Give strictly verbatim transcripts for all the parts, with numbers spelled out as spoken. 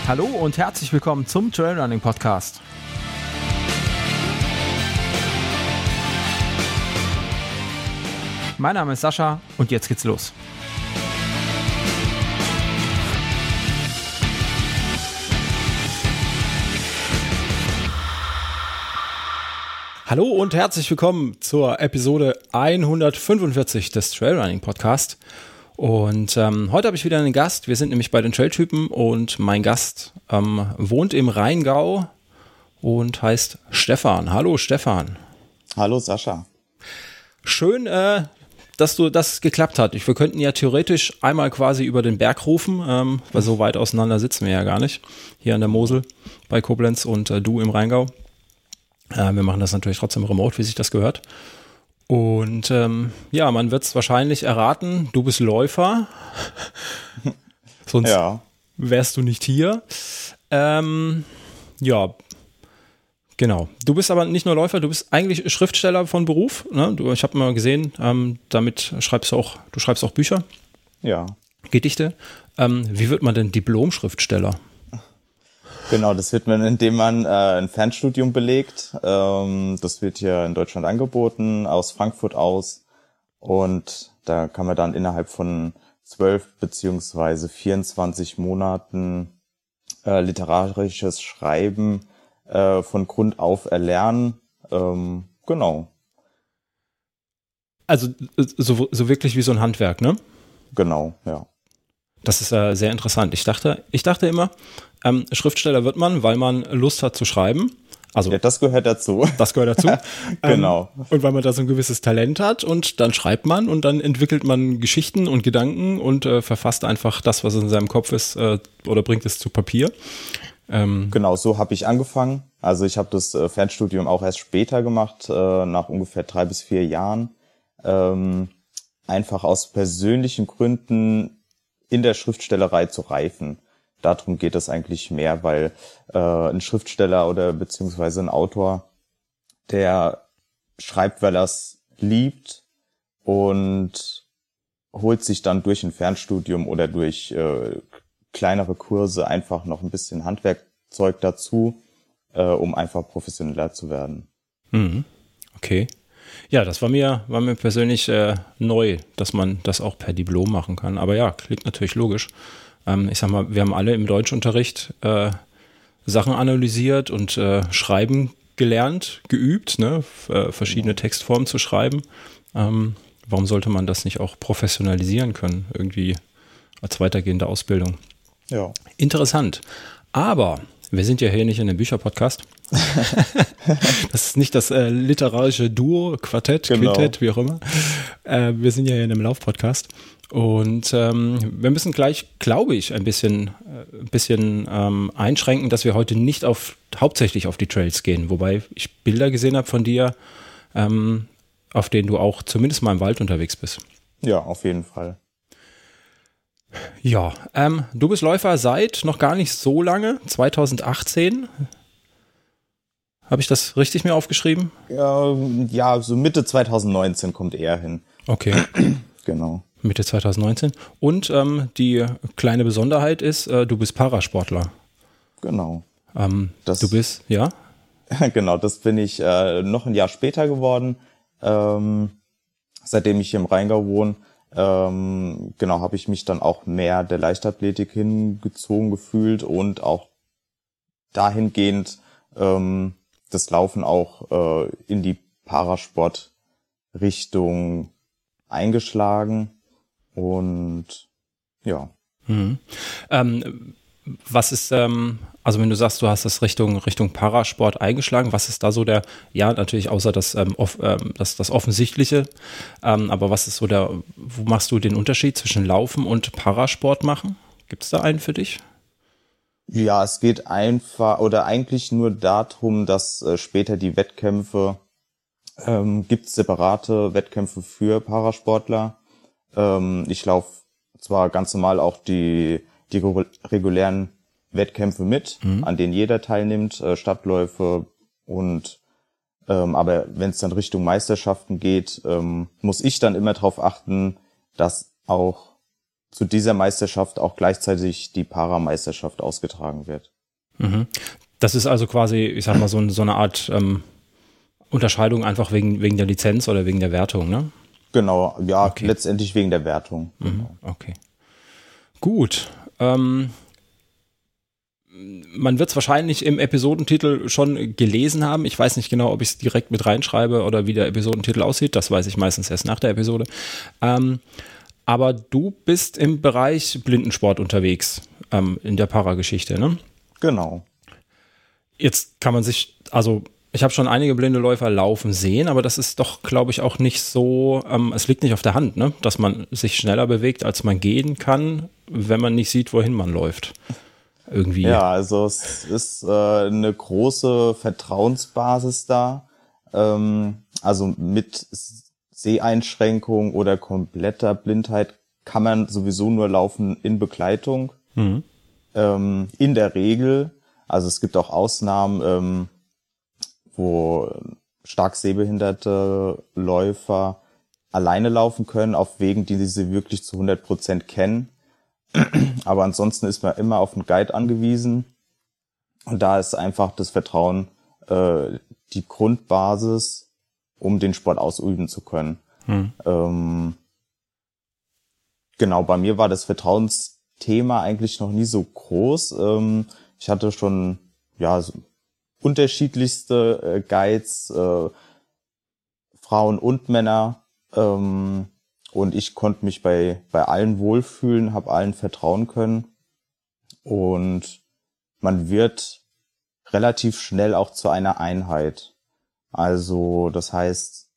Hallo und herzlich willkommen zum Trailrunning Podcast. Mein Name ist Sascha und jetzt geht's los. Hallo und herzlich willkommen zur Episode hundertfünfundvierzig des Trailrunning Podcast. Und ähm, heute habe ich wieder einen Gast. Wir sind nämlich bei den Trailtypen und mein Gast ähm, wohnt im Rheingau und heißt Stefan. Hallo Stefan. Hallo Sascha. Schön, äh, dass du das geklappt hat. Ich, wir könnten ja theoretisch einmal quasi über den Berg rufen, ähm, weil so weit auseinander sitzen wir ja gar nicht. Hier an der Mosel bei Koblenz und äh, du im Rheingau. Äh, wir machen das natürlich trotzdem remote, wie sich das gehört. Und ähm, ja, man wird es wahrscheinlich erraten, du bist Läufer, sonst ja. wärst du nicht hier. Ähm, ja, genau. Du bist aber nicht nur Läufer, du bist eigentlich Schriftsteller von Beruf. Ne? Du, ich habe mal gesehen, ähm, damit schreibst du auch, du schreibst auch Bücher. Ja. Gedichte. Ähm, wie wird man denn Diplom-Schriftsteller? Genau, das wird man, indem man äh, ein Fernstudium belegt. Ähm, das wird hier in Deutschland angeboten, aus Frankfurt aus. Und da kann man dann innerhalb von zwölf beziehungsweise vierundzwanzig Monaten äh, literarisches Schreiben äh, von Grund auf erlernen. Ähm, genau. Also so, so wirklich wie so ein Handwerk, ne? Genau, ja. Das ist äh, sehr interessant. Ich dachte, ich dachte immer, ähm, Schriftsteller wird man, weil man Lust hat zu schreiben. Also ja, das gehört dazu. Das gehört dazu. Genau. Ähm, und weil man da so ein gewisses Talent hat und dann schreibt man und dann entwickelt man Geschichten und Gedanken und äh, verfasst einfach das, was in seinem Kopf ist äh, oder bringt es zu Papier. Ähm, genau, so habe ich angefangen. Also ich habe das äh, Fernstudium auch erst später gemacht, äh, nach ungefähr drei bis vier Jahren. Ähm, einfach aus persönlichen Gründen in der Schriftstellerei zu reifen. Darum geht es eigentlich mehr, weil äh, ein Schriftsteller oder beziehungsweise ein Autor, der schreibt, weil er es liebt und holt sich dann durch ein Fernstudium oder durch äh, kleinere Kurse einfach noch ein bisschen Handwerkzeug dazu, äh, um einfach professioneller zu werden. Mhm. Okay. Ja, das war mir, war mir persönlich äh, neu, dass man das auch per Diplom machen kann. Aber ja, klingt natürlich logisch. Ähm, ich sag mal, wir haben alle im Deutschunterricht äh, Sachen analysiert und äh, schreiben gelernt, geübt, ne? F- äh, verschiedene ja. Textformen zu schreiben. Ähm, warum sollte man das nicht auch professionalisieren können, irgendwie als weitergehende Ausbildung? Ja. Interessant. Aber wir sind ja hier nicht in einem Bücherpodcast. Das ist nicht das äh, literarische Duo, Quartett, genau. Quintett, wie auch immer. Äh, wir sind ja hier in einem Laufpodcast. Und ähm, wir müssen gleich, glaube ich, ein bisschen, äh, ein bisschen ähm, einschränken, dass wir heute nicht auf hauptsächlich auf die Trails gehen. Wobei ich Bilder gesehen habe von dir, ähm, auf denen du auch zumindest mal im Wald unterwegs bist. Ja, auf jeden Fall. Ja, ähm, du bist Läufer seit noch gar nicht so lange, zwanzig achtzehn. Habe ich das richtig mir aufgeschrieben? Ja, ja, so Mitte zwanzig neunzehn kommt eher hin. Okay. Genau. Mitte zwanzig neunzehn. Und ähm, die kleine Besonderheit ist, äh, du bist Parasportler. Genau. Ähm, das, du bist, ja? Genau, das bin ich äh, noch ein Jahr später geworden. Ähm, seitdem ich hier im Rheingau wohne, ähm, genau, habe ich mich dann auch mehr der Leichtathletik hingezogen gefühlt und auch dahingehend ähm, das Laufen auch äh, in die Parasport-Richtung eingeschlagen und ja. Mhm. Ähm, was ist, ähm, also wenn du sagst, du hast das Richtung Richtung Parasport eingeschlagen, was ist da so der, ja natürlich außer das, ähm, off, ähm, das, das Offensichtliche, ähm, aber was ist so der, wo machst du den Unterschied zwischen Laufen und Parasport machen? Gibt es da einen für dich? Ja, es geht einfach oder eigentlich nur darum, dass äh, später die Wettkämpfe, ähm, gibt es separate Wettkämpfe für Parasportler. Ähm, ich laufe zwar ganz normal auch die, die regulären Wettkämpfe mit, mhm. an denen jeder teilnimmt, äh, Stadtläufe und ähm, aber wenn es dann Richtung Meisterschaften geht, ähm, muss ich dann immer darauf achten, dass auch zu dieser Meisterschaft auch gleichzeitig die Parameisterschaft ausgetragen wird. Mhm. Das ist also quasi, ich sag mal, so, so eine Art ähm, Unterscheidung einfach wegen, wegen der Lizenz oder wegen der Wertung, ne? Genau, ja, okay. letztendlich wegen der Wertung. Mhm. Genau. Okay. Gut. Ähm, man wird es wahrscheinlich im Episodentitel schon gelesen haben. Ich weiß nicht genau, ob ich es direkt mit reinschreibe oder wie der Episodentitel aussieht. Das weiß ich meistens erst nach der Episode. Ähm, aber du bist im Bereich Blindensport unterwegs, ähm, in der Parageschichte, ne? Genau. Jetzt kann man sich, also ich habe schon einige blinde Läufer laufen sehen, aber das ist doch, glaube ich, auch nicht so, ähm, es liegt nicht auf der Hand, ne? Dass man sich schneller bewegt, als man gehen kann, wenn man nicht sieht, wohin man läuft. Irgendwie. Ja, also es ist äh, eine große Vertrauensbasis da. Ähm, also mit Seheinschränkung oder kompletter Blindheit kann man sowieso nur laufen in Begleitung. Mhm. Ähm, in der Regel. Also es gibt auch Ausnahmen, ähm, wo stark sehbehinderte Läufer alleine laufen können, auf Wegen, die sie wirklich zu hundert Prozent kennen. Aber ansonsten ist man immer auf einen Guide angewiesen. Und da ist einfach das Vertrauen äh, die Grundbasis, um den Sport ausüben zu können. Hm. Ähm, genau, bei mir war das Vertrauensthema eigentlich noch nie so groß. Ähm, ich hatte schon ja so unterschiedlichste äh, Guides, äh, Frauen und Männer. Ähm, Und ich konnte mich bei bei allen wohlfühlen, habe allen vertrauen können. Und man wird relativ schnell auch zu einer Einheit. Also das heißt,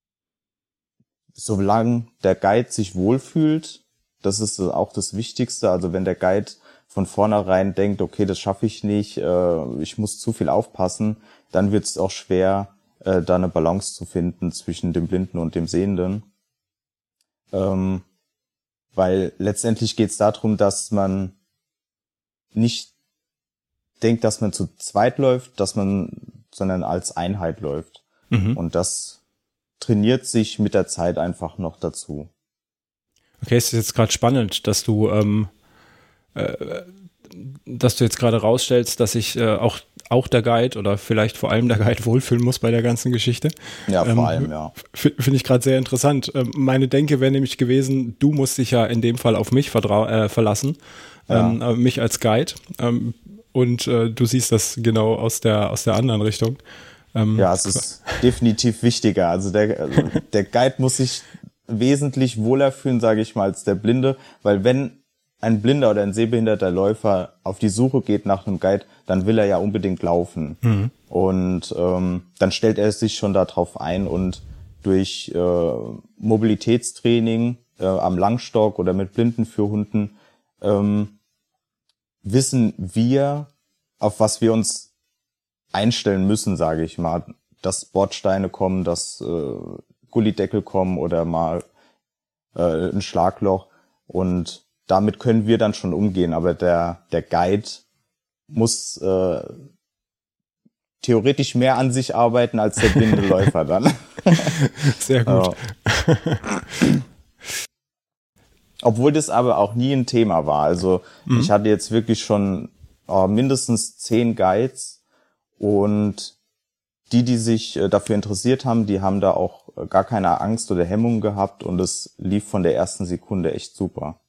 solange der Guide sich wohlfühlt, das ist auch das Wichtigste. Also wenn der Guide von vornherein denkt, okay, das schaffe ich nicht, äh, ich muss zu viel aufpassen, dann wird es auch schwer, äh, da eine Balance zu finden zwischen dem Blinden und dem Sehenden. Ähm, weil letztendlich geht es darum, dass man nicht denkt, dass man zu zweit läuft, dass man, sondern als Einheit läuft. Mhm. Und das trainiert sich mit der Zeit einfach noch dazu. Okay, es ist jetzt gerade spannend, dass du, ähm, äh, dass du jetzt gerade rausstellst, dass sich äh, auch auch der Guide oder vielleicht vor allem der Guide wohlfühlen muss bei der ganzen Geschichte. Ja, vor ähm, allem, ja. Finde ich gerade sehr interessant. Ähm, meine Denke wäre nämlich gewesen, du musst dich ja in dem Fall auf mich vertrau- äh, verlassen, ja. ähm, äh, mich als Guide. Ähm, und äh, du siehst das genau aus der aus der anderen Richtung. Ähm, ja, es ist definitiv wichtiger. Also der, also der Guide muss sich wesentlich wohler fühlen, sage ich mal, als der Blinde, weil wenn ein blinder oder ein sehbehinderter Läufer auf die Suche geht nach einem Guide, dann will er ja unbedingt laufen. Mhm. Und ähm, dann stellt er sich schon darauf ein und durch äh, Mobilitätstraining äh, am Langstock oder mit Blindenführhunden ähm, wissen wir, auf was wir uns einstellen müssen, sage ich mal. Dass Bordsteine kommen, dass äh, Gullideckel kommen oder mal äh, ein Schlagloch. Und damit können wir dann schon umgehen, aber der der Guide muss äh, theoretisch mehr an sich arbeiten als der blinde Läufer dann. Sehr gut. Ja. Obwohl das aber auch nie ein Thema war. Also mhm. ich hatte jetzt wirklich schon äh, mindestens zehn Guides und die, die sich äh, dafür interessiert haben, die haben da auch äh, gar keine Angst oder Hemmung gehabt und es lief von der ersten Sekunde echt super.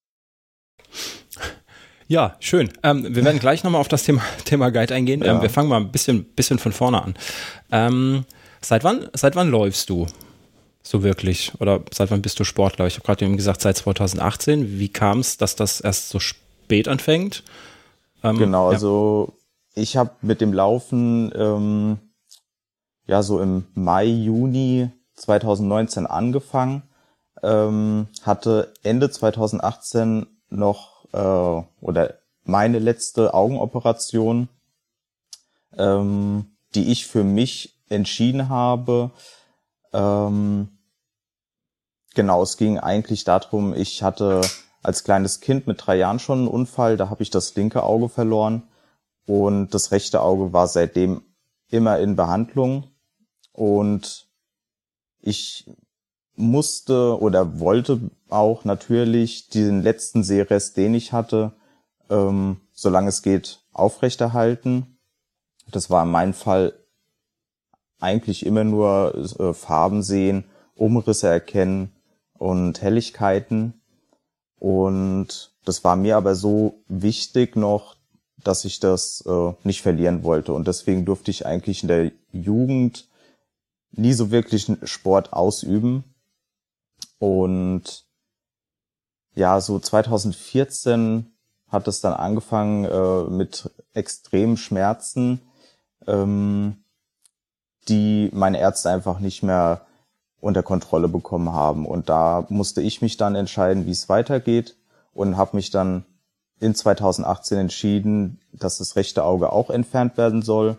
Ja, schön. Ähm, wir werden gleich nochmal auf das Thema, Thema Guide eingehen. Ja. Ähm, wir fangen mal ein bisschen, bisschen von vorne an. Ähm, seit wann, seit wann läufst du so wirklich? Oder seit wann bist du Sportler? Ich habe gerade eben gesagt, seit zwanzig achtzehn. Wie kam es, dass das erst so spät anfängt? Ähm, genau, ja. Also ich habe mit dem Laufen ähm, ja so im Mai, Juni zwanzig neunzehn angefangen. Ähm, hatte Ende zwanzig achtzehn noch oder meine letzte Augenoperation, ähm, die ich für mich entschieden habe. Ähm, genau, es ging eigentlich darum, ich hatte als kleines Kind mit drei Jahren schon einen Unfall, da habe ich das linke Auge verloren und das rechte Auge war seitdem immer in Behandlung und ich musste oder wollte auch natürlich den letzten Sehrest, den ich hatte, ähm, solange es geht, aufrechterhalten. Das war in meinem Fall eigentlich immer nur äh, Farben sehen, Umrisse erkennen und Helligkeiten. Und das war mir aber so wichtig noch, dass ich das äh, nicht verlieren wollte. Und deswegen durfte ich eigentlich in der Jugend nie so wirklich einen Sport ausüben. Und ja, so zwanzig vierzehn hat es dann angefangen äh, mit extremen Schmerzen, ähm, die meine Ärzte einfach nicht mehr unter Kontrolle bekommen haben. Und da musste ich mich dann entscheiden, wie es weitergeht, und habe mich dann in zwanzig achtzehn entschieden, dass das rechte Auge auch entfernt werden soll.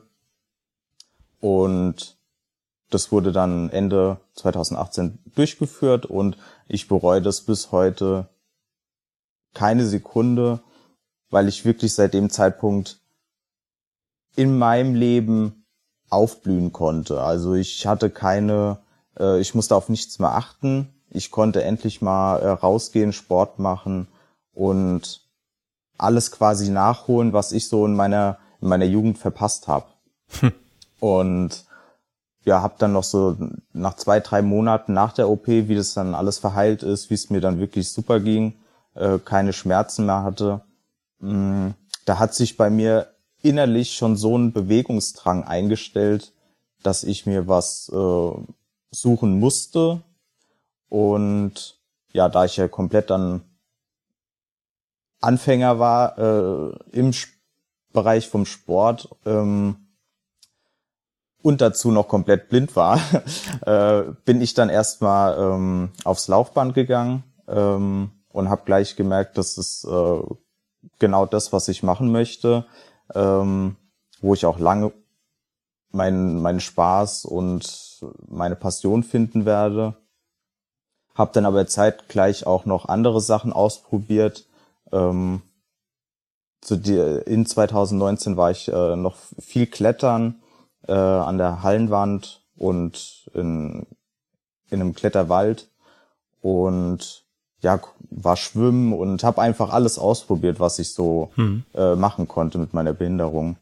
Und das wurde dann Ende zwanzig achtzehn durchgeführt und ich bereue das bis heute keine Sekunde, weil ich wirklich seit dem Zeitpunkt in meinem Leben aufblühen konnte. Also ich hatte keine, äh, ich musste auf nichts mehr achten. Ich konnte endlich mal äh, rausgehen, Sport machen und alles quasi nachholen, was ich so in meiner in meiner Jugend verpasst habe. Hm. Und ja, habe dann noch so nach zwei, drei Monaten nach der O P, wie das dann alles verheilt ist, wie es mir dann wirklich super ging, äh, keine Schmerzen mehr hatte. Mh, da hat sich bei mir innerlich schon so ein Bewegungsdrang eingestellt, dass ich mir was äh, suchen musste. Und ja, da ich ja komplett dann Anfänger war äh, im Sp- Bereich vom Sport, ähm, und dazu noch komplett blind war, äh, bin ich dann erstmal ähm, aufs Laufband gegangen ähm, und habe gleich gemerkt, das ist äh, genau das, was ich machen möchte, ähm, wo ich auch lange meinen meinen Spaß und meine Passion finden werde. Habe dann aber zeitgleich auch noch andere Sachen ausprobiert. Ähm, zu die, in zwanzig neunzehn war ich äh, noch viel klettern, Äh, an der Hallenwand und in, in einem Kletterwald und ja, war schwimmen und habe einfach alles ausprobiert, was ich so hm. äh, machen konnte mit meiner Behinderung.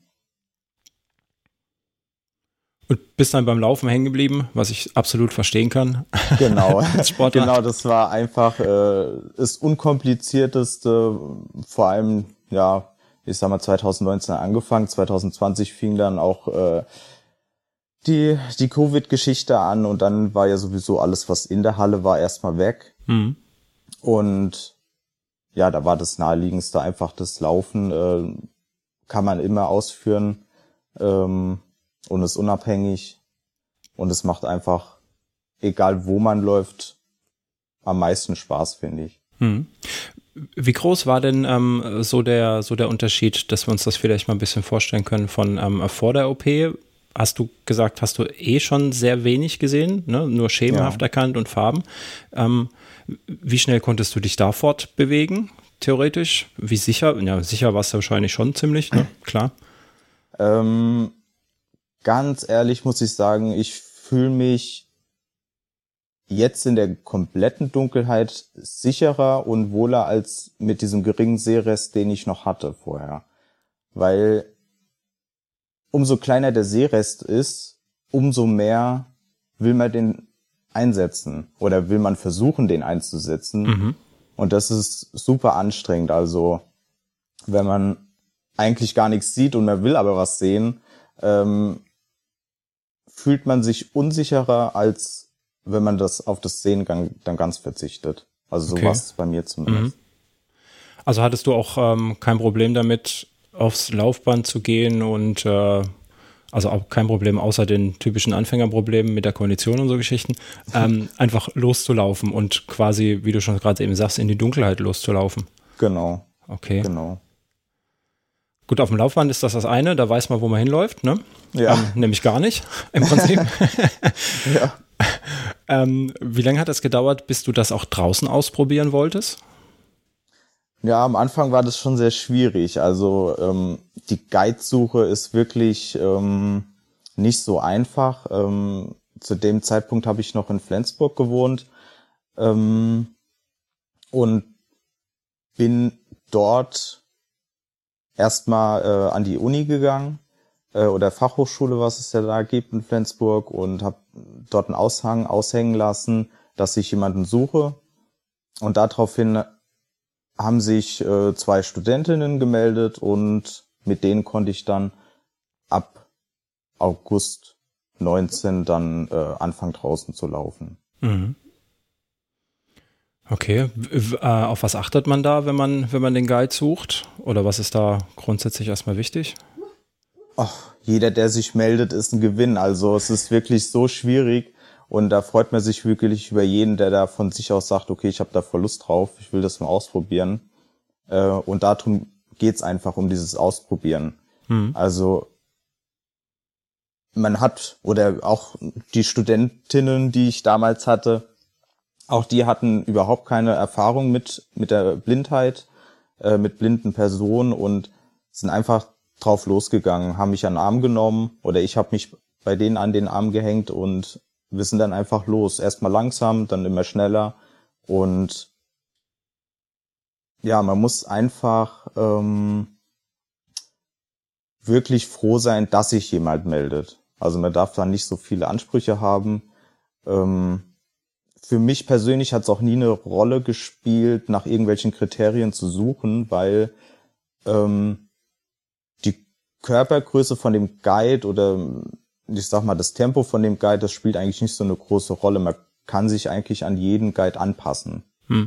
Und bist dann beim Laufen hängen geblieben, was ich absolut verstehen kann. Genau, genau, das war einfach äh, das Unkomplizierteste, vor allem, ja, ich sag mal zwanzig neunzehn angefangen, zwanzig zwanzig fing dann auch äh, die die Covid-Geschichte an und dann war ja sowieso alles, was in der Halle war, erstmal weg. Mhm. Und ja, da war das naheliegendste einfach das Laufen, äh, kann man immer ausführen ähm, und ist unabhängig und es macht einfach, egal wo man läuft, am meisten Spaß, finde ich. Mhm. Wie groß war denn ähm, so der so der Unterschied, dass wir uns das vielleicht mal ein bisschen vorstellen können von ähm, vor der O P? Hast du gesagt, hast du eh schon sehr wenig gesehen, ne? Nur schemenhaft ja. erkannt und Farben. Ähm, wie schnell konntest du dich da fortbewegen, theoretisch? Wie sicher? Ja, sicher warst du wahrscheinlich schon ziemlich, ne? Klar. Ähm, ganz ehrlich muss ich sagen, ich fühle mich jetzt in der kompletten Dunkelheit sicherer und wohler als mit diesem geringen Sehrest, den ich noch hatte vorher. Weil umso kleiner der Sehrest ist, umso mehr will man den einsetzen oder will man versuchen, den einzusetzen. Mhm. Und das ist super anstrengend. Also wenn man eigentlich gar nichts sieht und man will aber was sehen, ähm, fühlt man sich unsicherer, als wenn man das auf das Sehen dann ganz verzichtet. Also so okay. war es bei mir zumindest. Mhm. Also hattest du auch ähm, kein Problem damit, aufs Laufband zu gehen und äh, also auch kein Problem außer den typischen Anfängerproblemen mit der Kondition und so Geschichten, ähm, einfach loszulaufen und quasi, wie du schon gerade eben sagst, in die Dunkelheit loszulaufen. Genau. Okay. Genau. Gut, auf dem Laufband ist das das eine, da weiß man, wo man hinläuft, ne? Ja. Ähm, nämlich gar nicht, im Prinzip. Ja. ähm, wie lange hat es gedauert, bis du das auch draußen ausprobieren wolltest? Ja, am Anfang war das schon sehr schwierig. Also ähm, die Guidesuche ist wirklich ähm, nicht so einfach. Ähm, zu dem Zeitpunkt habe ich noch in Flensburg gewohnt ähm, und bin dort erstmal äh, an die Uni gegangen äh, oder Fachhochschule, was es ja da gibt in Flensburg, und habe dort einen Aushang aushängen lassen, dass ich jemanden suche. Und daraufhin haben sich äh, zwei Studentinnen gemeldet und mit denen konnte ich dann ab August neunzehn dann äh, anfangen draußen zu laufen. Mhm. Okay, w- äh, auf was achtet man da, wenn man, wenn man den Guide sucht? Oder was ist da grundsätzlich erstmal wichtig? Ach, jeder, der sich meldet, ist ein Gewinn. Also es ist wirklich so schwierig und da freut man sich wirklich über jeden, der da von sich aus sagt, okay, ich habe da voll Lust drauf, ich will das mal ausprobieren. Äh, und darum geht's einfach, um dieses Ausprobieren. Mhm. Also man hat, oder auch die Studentinnen, die ich damals hatte, auch die hatten überhaupt keine Erfahrung mit mit der Blindheit, äh, mit blinden Personen und sind einfach drauf losgegangen, haben mich an den Arm genommen oder ich habe mich bei denen an den Arm gehängt und wir sind dann einfach los. Erstmal langsam, dann immer schneller und ja, man muss einfach ähm, wirklich froh sein, dass sich jemand meldet. Also man darf da nicht so viele Ansprüche haben. Ähm, Für mich persönlich hat es auch nie eine Rolle gespielt, nach irgendwelchen Kriterien zu suchen, weil ähm, die Körpergröße von dem Guide oder ich sag mal das Tempo von dem Guide, das spielt eigentlich nicht so eine große Rolle. Man kann sich eigentlich an jeden Guide anpassen. Hm.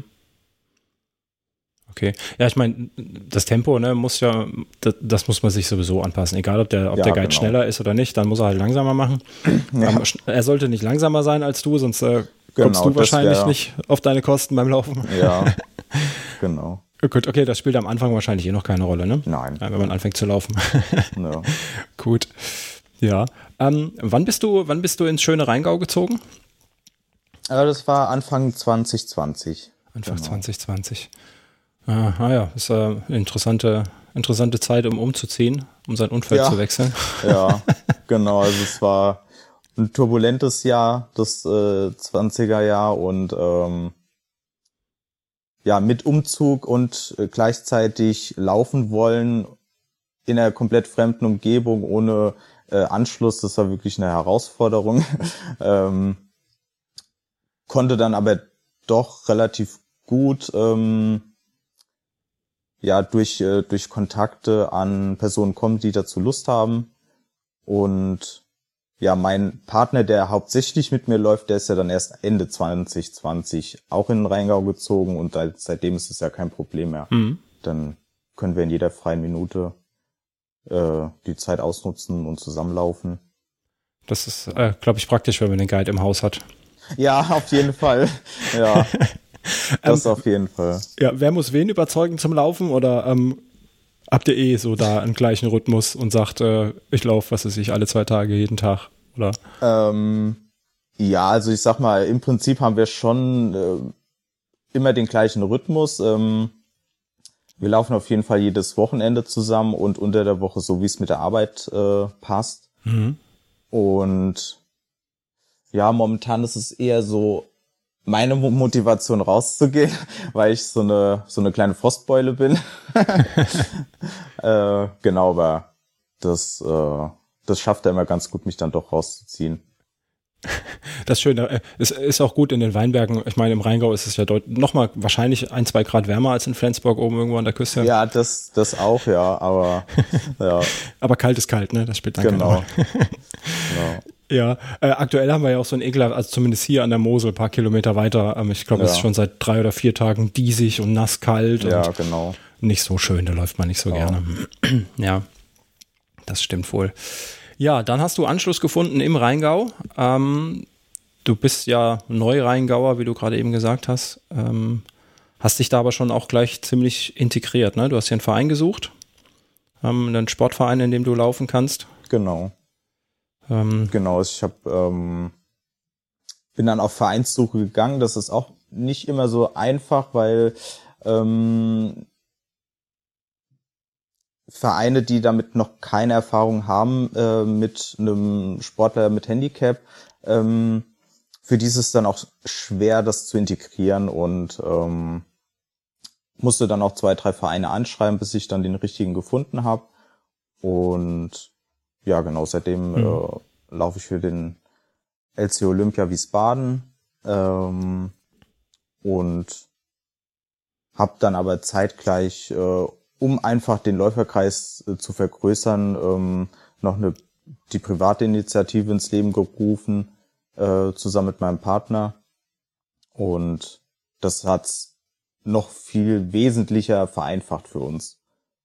Okay. Ja, ich meine, das Tempo, ne, muss ja, das, das muss man sich sowieso anpassen. Egal, ob der, ob Ja, der Guide genau. schneller ist oder nicht, dann muss er halt langsamer machen. Ja. Aber sch- er sollte nicht langsamer sein als du, sonst äh, kommst Genau, du das wahrscheinlich wär- nicht auf deine Kosten beim Laufen. Ja, genau. Gut, okay, das spielt am Anfang wahrscheinlich eh noch keine Rolle, ne? Nein. Ja, wenn man anfängt zu laufen. Ja. Gut. Ja. Ähm, wann bist du, wann bist du ins schöne Rheingau gezogen? Aber das war Anfang zwanzig zwanzig. Anfang Genau. zwanzig zwanzig. Ah, ah ja, ist äh, eine interessante, interessante Zeit, um umzuziehen, um sein Umfeld Ja. zu wechseln. Ja, genau. Also es war ein turbulentes Jahr, das äh, zwanziger Jahr und ähm, ja, mit Umzug und äh, gleichzeitig laufen wollen in einer komplett fremden Umgebung ohne äh, Anschluss, das war wirklich eine Herausforderung. ähm, konnte dann aber doch relativ gut ähm, ja durch äh, durch Kontakte an Personen kommen, die dazu Lust haben. Und ja, mein Partner, der hauptsächlich mit mir läuft, der ist ja dann erst Ende zwanzig zwanzig auch in den Rheingau gezogen und seit- seitdem ist es ja kein Problem mehr. Mhm. Dann können wir in jeder freien Minute äh, die Zeit ausnutzen und zusammenlaufen. Das ist, äh, glaube ich, praktisch, wenn man den Guide im Haus hat. Ja, auf jeden Fall. Ja, das Ähm, auf jeden Fall. Ja, wer muss wen überzeugen zum Laufen oder ähm, habt ihr eh so da einen gleichen Rhythmus und sagt, äh, ich laufe, was weiß ich, alle zwei Tage, jeden Tag, oder? Ähm, ja, also ich sag mal, im Prinzip haben wir schon äh, immer den gleichen Rhythmus. Ähm, wir laufen auf jeden Fall jedes Wochenende zusammen und unter der Woche so, wie es mit der Arbeit äh, passt. Mhm. Und ja, momentan ist es eher so meine Mo- Motivation rauszugehen, weil ich so eine so eine kleine Frostbeule bin. äh, genau, aber das äh, das schafft er immer ganz gut, mich dann doch rauszuziehen. Das Schöne, äh, es ist auch gut in den Weinbergen. Ich meine, im Rheingau ist es ja deut- nochmal wahrscheinlich ein, zwei Grad wärmer als in Flensburg oben irgendwo an der Küste. Ja, das das auch, ja, aber ja, Aber kalt ist kalt, ne? Das spielt dann keine genau. Rolle. genau. Ja, äh, aktuell haben wir ja auch so ein ekelhaft, also zumindest hier an der Mosel, ein paar Kilometer weiter. Ähm, ich glaube, es Ja. ist schon seit drei oder vier Tagen diesig und nass kalt Ja, und genau. nicht so schön, da läuft man nicht so Ja. gerne. Ja, das stimmt wohl. Ja, dann hast du Anschluss gefunden im Rheingau. Ähm, du bist ja Neu-Rheingauer, wie du gerade eben gesagt hast. Ähm, hast dich da aber schon auch gleich ziemlich integriert, ne? Du hast hier einen Verein gesucht, ähm, einen Sportverein, in dem du laufen kannst. Genau. Ähm, Genau, ich habe ähm, bin dann auf Vereinssuche gegangen. Das ist auch nicht immer so einfach, weil ähm, Vereine, die damit noch keine Erfahrung haben äh, mit einem Sportler mit Handicap, ähm, für die ist es dann auch schwer, das zu integrieren und ähm, musste dann auch zwei, drei Vereine anschreiben, bis ich dann den richtigen gefunden habe. Und ja, genau, seitdem mhm. äh, laufe ich für den L C Olympia Wiesbaden ähm, und habe dann aber zeitgleich, äh, um einfach den Läuferkreis äh, zu vergrößern, ähm, noch eine die private Initiative ins Leben gerufen, äh, zusammen mit meinem Partner. Und das hat's noch viel wesentlicher vereinfacht für uns.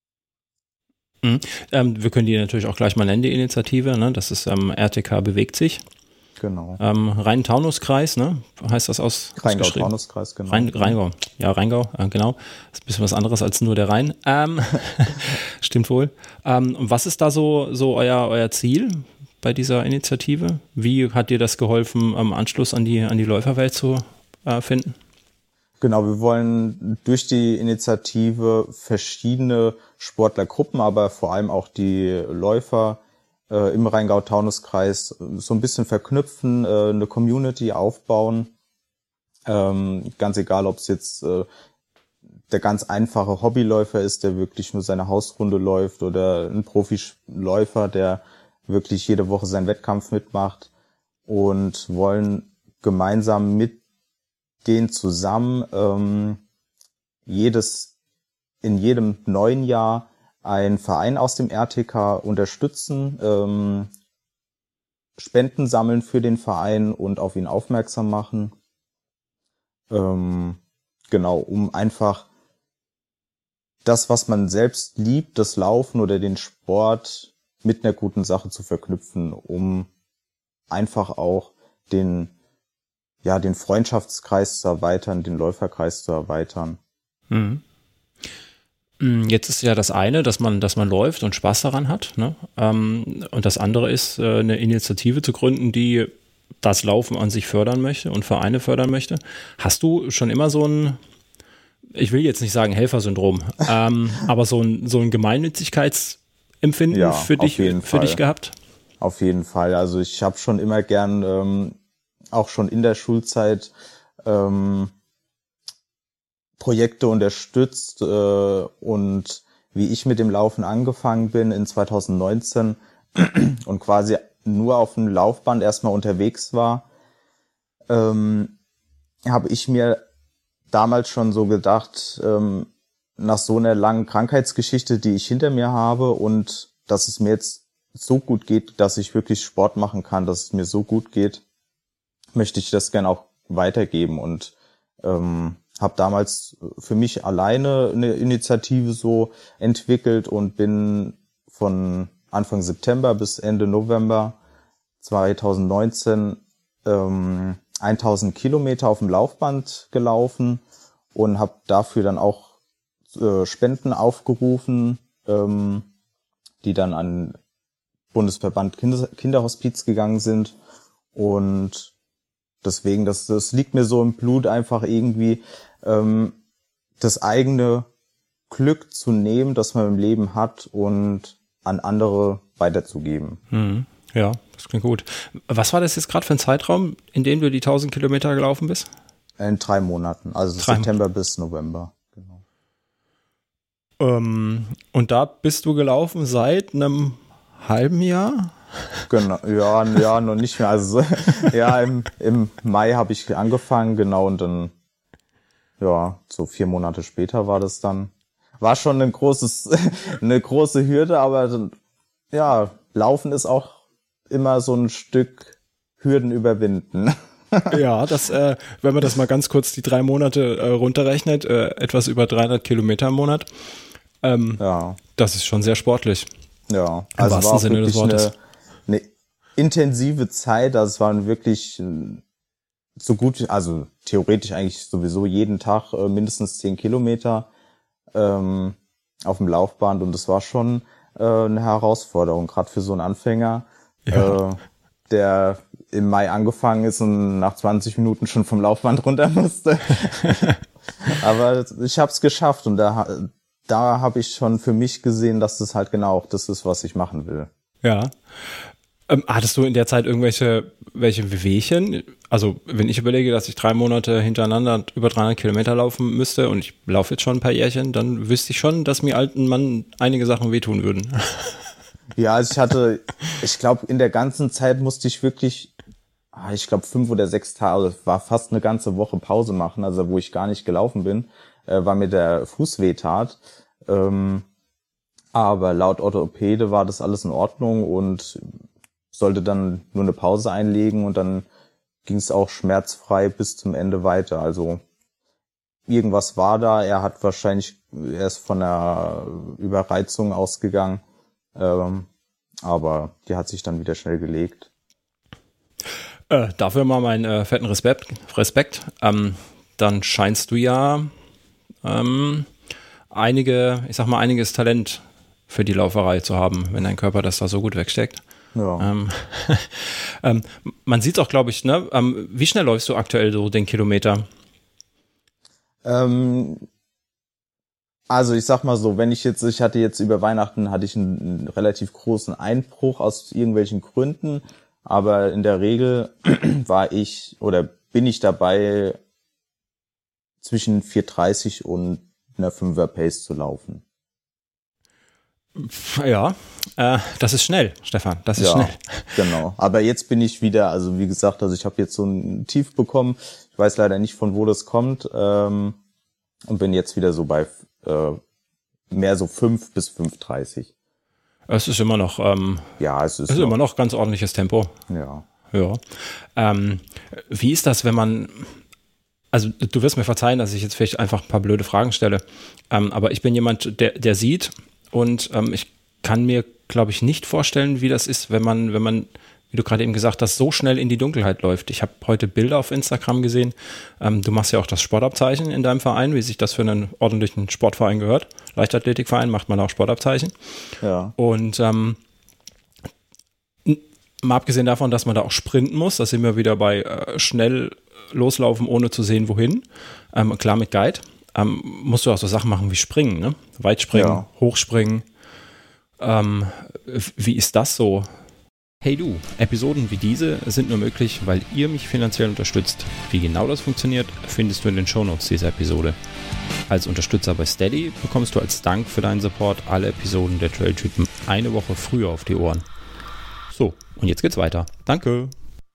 Mhm. Ähm, wir können die natürlich auch gleich mal nennen, die Initiative. Ne? Das ist ähm, R T K bewegt sich. Genau. Ähm, Rhein-Taunus-Kreis, ne? Heißt das aus? Rheingau-Taunus-Kreis, genau. Rhein, Rheingau, ja, Rheingau, äh, genau. Das ist ein bisschen was anderes als nur der Rhein. Ähm, stimmt wohl. Ähm, und was ist da so, so euer, euer Ziel bei dieser Initiative? Wie hat dir das geholfen, am Anschluss an die, an die Läuferwelt zu äh, finden? Genau, wir wollen durch die Initiative verschiedene Sportlergruppen, aber vor allem auch die Läufer äh, im Rheingau-Taunus-Kreis so ein bisschen verknüpfen, äh, eine Community aufbauen. Ähm, ganz egal, ob es jetzt äh, der ganz einfache Hobbyläufer ist, der wirklich nur seine Hausrunde läuft, oder ein Profiläufer, der wirklich jede Woche seinen Wettkampf mitmacht, und wollen gemeinsam mit denen zusammen ähm, jedes in jedem neuen Jahr einen Verein aus dem R T K unterstützen, ähm, Spenden sammeln für den Verein und auf ihn aufmerksam machen. Ähm, genau, um einfach das, was man selbst liebt, das Laufen oder den Sport, mit einer guten Sache zu verknüpfen, um einfach auch den ja, den Freundschaftskreis zu erweitern, den Läuferkreis zu erweitern. Mhm. Jetzt ist ja das eine, dass man, dass man läuft und Spaß daran hat, ne? Ähm, und das andere ist, äh, eine Initiative zu gründen, die das Laufen an sich fördern möchte und Vereine fördern möchte. Hast du schon immer so ein, ich will jetzt nicht sagen Helfersyndrom, ähm, aber so ein, so ein Gemeinnützigkeitsempfinden ja, für dich, für Fall. dich gehabt? Auf jeden Fall. Also ich habe schon immer gern, ähm, auch schon in der Schulzeit, ähm, Projekte unterstützt, äh, und wie ich mit dem Laufen angefangen bin in zwanzig neunzehn und quasi nur auf dem Laufband erstmal unterwegs war, ähm, habe ich mir damals schon so gedacht, ähm, nach so einer langen Krankheitsgeschichte, die ich hinter mir habe, und dass es mir jetzt so gut geht, dass ich wirklich Sport machen kann, dass es mir so gut geht, möchte ich das gerne auch weitergeben, und ähm, habe damals für mich alleine eine Initiative so entwickelt und bin von Anfang September bis Ende November zwanzig neunzehn ähm, tausend Kilometer auf dem Laufband gelaufen und habe dafür dann auch äh, Spenden aufgerufen, ähm, die dann an Bundesverband Kinder- Kinderhospiz gegangen sind. Und deswegen, das, das liegt mir so im Blut, einfach irgendwie ähm, das eigene Glück zu nehmen, das man im Leben hat, und an andere weiterzugeben. Mhm. Ja, das klingt gut. Was war das jetzt gerade für ein Zeitraum, in dem du die tausend Kilometer gelaufen bist? In drei Monaten, also drei September Monate. Bis November. Genau. Ähm, und da bist du gelaufen seit einem halben Jahr? Genau, ja, ja, noch nicht mehr. Also ja, im, im Mai habe ich angefangen, genau, und dann, ja, so vier Monate später war das dann. War schon ein großes, eine große Hürde, aber ja, Laufen ist auch immer so ein Stück Hürden überwinden. Ja, das, äh, wenn man das mal ganz kurz die drei Monate äh, runterrechnet, äh, etwas über dreihundert Kilometer im Monat, ähm, ja, das ist schon sehr sportlich. Ja, im also wahrsten war Sinne des Wortes. Eine, eine intensive Zeit, also es waren wirklich so gut, also theoretisch eigentlich sowieso jeden Tag äh, mindestens zehn Kilometer ähm, auf dem Laufband, und das war schon äh, eine Herausforderung, gerade für so einen Anfänger, ja. äh, der im Mai angefangen ist und nach zwanzig Minuten schon vom Laufband runter musste. Aber ich habe es geschafft, und da, da habe ich schon für mich gesehen, dass das halt genau auch das ist, was ich machen will. Ja. Ähm, hattest du in der Zeit irgendwelche welche Wehwehchen? Also wenn ich überlege, dass ich drei Monate hintereinander über dreihundert Kilometer laufen müsste und ich laufe jetzt schon ein paar Jährchen, dann wüsste ich schon, dass mir alten Mann einige Sachen wehtun würden. Ja, also ich hatte, ich glaube, in der ganzen Zeit musste ich wirklich, ich glaube, fünf oder sechs Tage, war fast eine ganze Woche Pause machen, also wo ich gar nicht gelaufen bin, äh, weil mir der Fuß wehtat. Ähm, aber laut Orthopäde war das alles in Ordnung und sollte dann nur eine Pause einlegen und dann ging es auch schmerzfrei bis zum Ende weiter. Also irgendwas war da, er hat wahrscheinlich, er ist von einer Überreizung ausgegangen, ähm, aber die hat sich dann wieder schnell gelegt. Äh, dafür mal meinen äh, fetten Respekt. Respekt. Ähm, dann scheinst du ja ähm, einige, ich sag mal, einiges Talent für die Lauferei zu haben, wenn dein Körper das da so gut wegsteckt. Ja. Ähm, ähm, man sieht es auch, glaube ich, ne? Ähm, wie schnell läufst du aktuell so den Kilometer? Ähm, also ich sag mal so, wenn ich jetzt, ich hatte jetzt über Weihnachten, hatte ich einen, einen relativ großen Einbruch aus irgendwelchen Gründen, aber in der Regel war ich oder bin ich dabei, zwischen vier dreißig und einer fünfer Pace zu laufen. Ja, äh, das ist schnell, Stefan, das ist ja, schnell. Genau. Aber jetzt bin ich wieder, also wie gesagt, also ich habe jetzt so ein Tief bekommen. Ich weiß leider nicht, von wo das kommt, ähm, und bin jetzt wieder so bei äh, mehr so fünf bis fünf dreißig. Es ist immer noch, ähm, ja, es ist, es ist noch, immer noch ganz ordentliches Tempo. Ja. Ja. Ähm, wie ist das, wenn man, also du wirst mir verzeihen, dass ich jetzt vielleicht einfach ein paar blöde Fragen stelle, ähm, aber ich bin jemand, der, der sieht und ähm, ich kann mir, glaube ich, nicht vorstellen, wie das ist, wenn man, wenn man, wie du gerade eben gesagt hast, so schnell in die Dunkelheit läuft. Ich habe heute Bilder auf Instagram gesehen. Ähm, du machst ja auch das Sportabzeichen in deinem Verein, wie sich das für einen ordentlichen Sportverein gehört. Leichtathletikverein macht man auch Sportabzeichen. Ja. Und ähm, mal abgesehen davon, dass man da auch sprinten muss, da sind wir wieder bei äh, schnell loslaufen, ohne zu sehen, wohin. Ähm, klar mit Guide. Ähm, musst du auch so Sachen machen wie springen, ne? Weitspringen, Ja. Hochspringen. Ähm, wie ist das so? Hey du, Episoden wie diese sind nur möglich, weil ihr mich finanziell unterstützt. Wie genau das funktioniert, findest du in den Shownotes dieser Episode. Als Unterstützer bei Steady bekommst du als Dank für deinen Support alle Episoden der Trailtypen eine Woche früher auf die Ohren. So, und jetzt geht's weiter. Danke.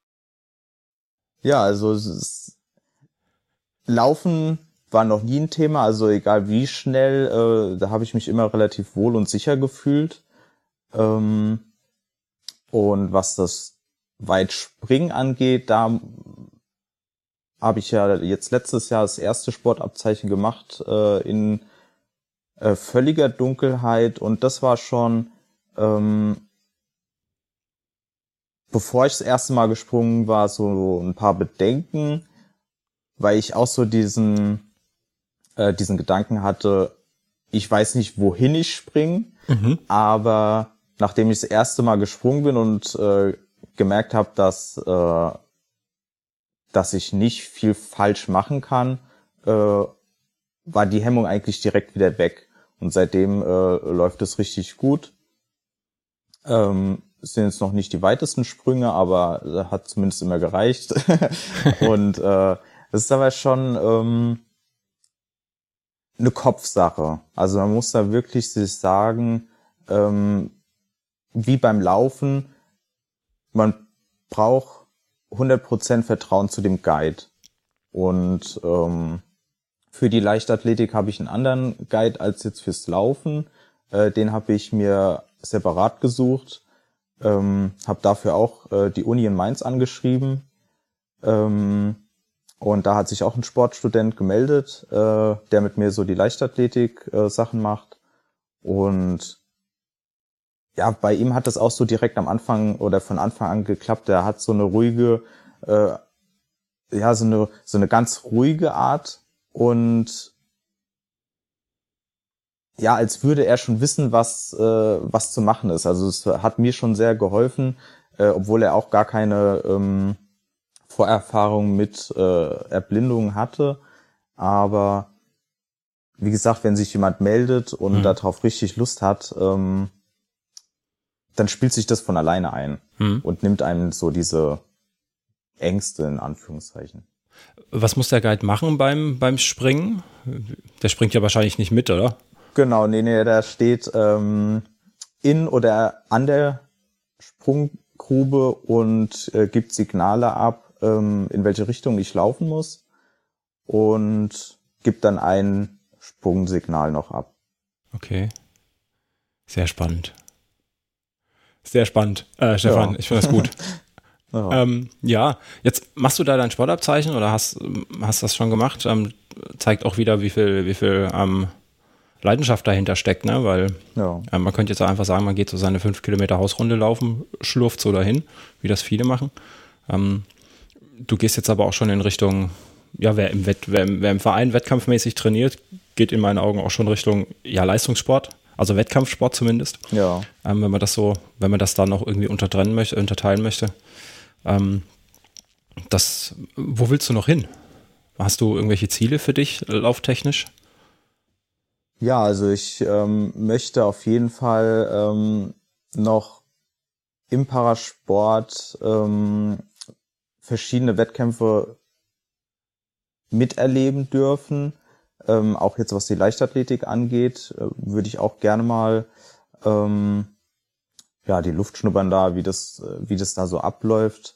Ja, also es ist, Laufen war noch nie ein Thema, also egal wie schnell, äh, da habe ich mich immer relativ wohl und sicher gefühlt. Ähm, und was das Weitspringen angeht, da habe ich ja jetzt letztes Jahr das erste Sportabzeichen gemacht äh, in äh, völliger Dunkelheit und das war schon, ähm, bevor ich das erste Mal gesprungen war, so ein paar Bedenken, weil ich auch so diesen äh, diesen Gedanken hatte, ich weiß nicht, wohin ich springe, mhm. aber nachdem ich das erste Mal gesprungen bin und äh, gemerkt habe, dass äh, dass ich nicht viel falsch machen kann, äh, war die Hemmung eigentlich direkt wieder weg. Und seitdem äh, läuft es richtig gut. Ähm, es sind jetzt noch nicht die weitesten Sprünge, aber äh, hat zumindest immer gereicht. Und äh, es ist aber schon ähm, eine Kopfsache. Also man muss da wirklich sich sagen, ähm, wie beim Laufen, man braucht hundert Prozent Vertrauen zu dem Guide. Und ähm, für die Leichtathletik habe ich einen anderen Guide als jetzt fürs Laufen. Äh, den habe ich mir separat gesucht. Ähm, habe dafür auch äh, die Uni in Mainz angeschrieben. Ähm, und da hat sich auch ein Sportstudent gemeldet, äh, der mit mir so die Leichtathletik-Sachen äh, macht. Und ja, bei ihm hat das auch so direkt am Anfang oder von Anfang an geklappt. Er hat so eine ruhige, äh, ja, so eine so eine ganz ruhige Art und ja, als würde er schon wissen, was äh, was zu machen ist. Also es hat mir schon sehr geholfen, äh, obwohl er auch gar keine ähm, Vorerfahrung mit äh, Erblindung hatte. Aber wie gesagt, wenn sich jemand meldet und mhm. darauf richtig Lust hat, ähm, dann spielt sich das von alleine ein hm. und nimmt einem so diese Ängste in Anführungszeichen. Was muss der Guide machen beim, beim Springen? Der springt ja wahrscheinlich nicht mit, oder? Genau, nee, nee, der steht ähm, in oder an der Sprunggrube und äh, gibt Signale ab, ähm, in welche Richtung ich laufen muss und gibt dann ein Sprungsignal noch ab. Okay. Sehr spannend. Sehr spannend, äh, Stefan, ja. Ich finde das gut. Ja. Ähm, ja, jetzt machst du da dein Sportabzeichen oder hast hast das schon gemacht? Ähm, zeigt auch wieder, wie viel wie viel ähm, Leidenschaft dahinter steckt, ne? Weil ja. ähm, man könnte jetzt einfach sagen, man geht so seine fünf Kilometer Hausrunde laufen, schlurft so dahin, wie das viele machen. Ähm, du gehst jetzt aber auch schon in Richtung, ja, wer im, Wett, wer, im, wer im Verein wettkampfmäßig trainiert, geht in meinen Augen auch schon Richtung ja Leistungssport. Also Wettkampfsport zumindest. Ja. Ähm, wenn man das so, wenn man das da noch irgendwie untertrennen möchte, unterteilen möchte. Ähm, das, wo willst du noch hin? Hast du irgendwelche Ziele für dich, lauftechnisch? Ja, also ich ähm, möchte auf jeden Fall ähm, noch im Parasport ähm, verschiedene Wettkämpfe miterleben dürfen. Ähm, auch jetzt, was die Leichtathletik angeht, äh, würde ich auch gerne mal ähm, ja die Luft schnuppern da, wie das, äh, wie das da so abläuft.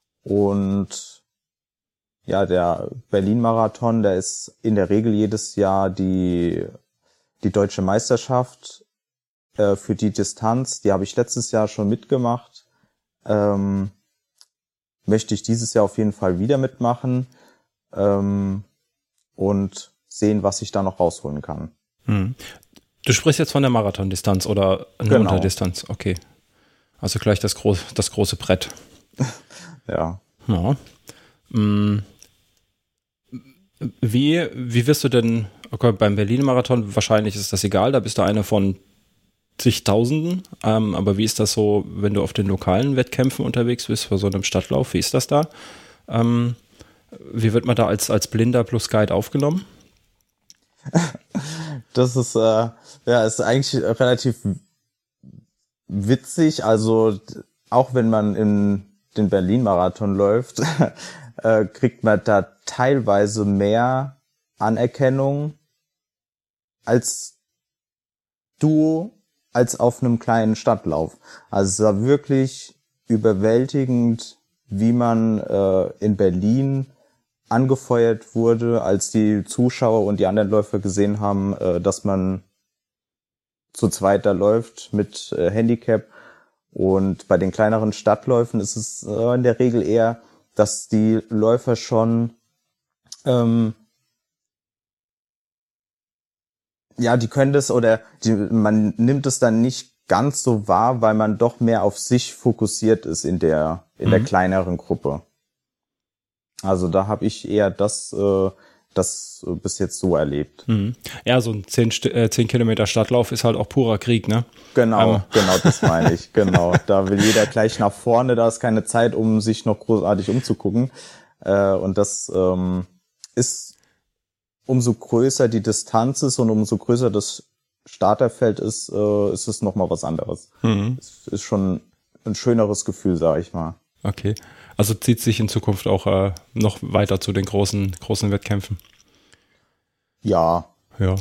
Und ja, der Berlin-Marathon, der ist in der Regel jedes Jahr die die deutsche Meisterschaft äh, für die Distanz. Die habe ich letztes Jahr schon mitgemacht. Ähm, möchte ich dieses Jahr auf jeden Fall wieder mitmachen ähm, und sehen, was ich da noch rausholen kann. Hm. Du sprichst jetzt von der Marathondistanz oder eine genau. Unterdistanz, okay. Also gleich das, groß, das große Brett. ja. Ja. Hm. Wie, wie wirst du denn, okay, beim Berlin-Marathon, wahrscheinlich ist das egal, da bist du einer von zigtausenden, ähm, aber wie ist das so, wenn du auf den lokalen Wettkämpfen unterwegs bist, für so einem Stadtlauf, wie ist das da? Ähm, wie wird man da als, als Blinder plus Guide aufgenommen? Das ist, äh, ja, ist eigentlich relativ witzig, also auch wenn man in den Berlin-Marathon läuft, äh, kriegt man da teilweise mehr Anerkennung als du als auf einem kleinen Stadtlauf. Also es war wirklich überwältigend, wie man äh, in Berlin angefeuert wurde, als die Zuschauer und die anderen Läufer gesehen haben, äh, dass man zu zweit da läuft mit äh, Handicap. Und bei den kleineren Stadtläufen ist es äh, in der Regel eher, dass die Läufer schon ähm, ja, die können das oder die, man nimmt es dann nicht ganz so wahr, weil man doch mehr auf sich fokussiert ist in der in mhm. der kleineren Gruppe. Also da habe ich eher das äh, das bis jetzt so erlebt. Mhm. Ja, so ein zehn Kilometer Stadtlauf ist halt auch purer Krieg, ne? Genau, ähm. genau, das meine ich. Genau, da will jeder gleich nach vorne, da ist keine Zeit, um sich noch großartig umzugucken. Äh, und das ähm, ist, umso größer die Distanz ist und umso größer das Starterfeld ist, äh, ist es nochmal was anderes. Mhm. Es ist schon ein schöneres Gefühl, sage ich mal. Okay, also zieht sich in Zukunft auch äh, noch weiter zu den großen, großen Wettkämpfen? Ja. Ja.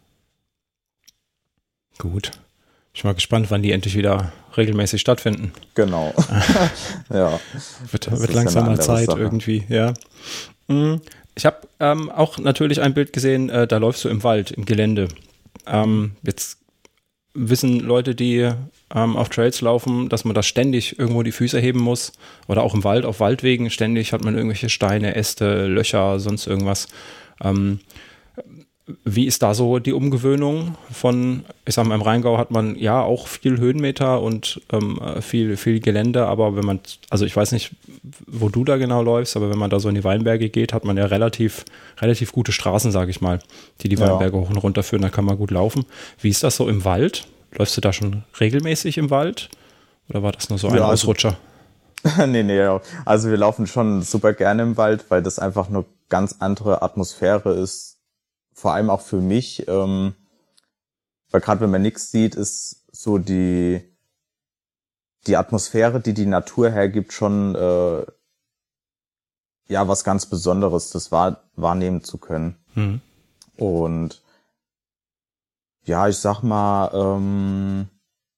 Gut. Ich bin mal gespannt, wann die endlich wieder regelmäßig stattfinden. Genau. ja. Wird, wird langsam mal Zeit Sache. irgendwie, ja. Ich habe ähm, auch natürlich ein Bild gesehen, äh, da läufst du im Wald, im Gelände. Ähm, jetzt wissen Leute, die ähm, auf Trails laufen, dass man da ständig irgendwo die Füße heben muss. Oder auch im Wald, auf Waldwegen ständig hat man irgendwelche Steine, Äste, Löcher, sonst irgendwas. Ähm, Wie ist da so die Umgewöhnung von, ich sag mal, im Rheingau hat man ja auch viel Höhenmeter und ähm, viel, viel Gelände, aber wenn man, also ich weiß nicht, wo du da genau läufst, aber wenn man da so in die Weinberge geht, hat man ja relativ, relativ gute Straßen, sage ich mal, die die Weinberge ja. hoch und runter führen, da kann man gut laufen. Wie ist das so im Wald? Läufst du da schon regelmäßig im Wald? Oder war das nur so ein ja, Ausrutscher? Also, nee, nee, also wir laufen schon super gerne im Wald, weil das einfach eine ganz andere Atmosphäre ist. Vor allem auch für mich, ähm, weil gerade wenn man nichts sieht, ist so die die Atmosphäre, die die Natur hergibt, schon äh, ja was ganz Besonderes, das wahr, wahrnehmen zu können. Mhm. Und ja, ich sag mal, ähm,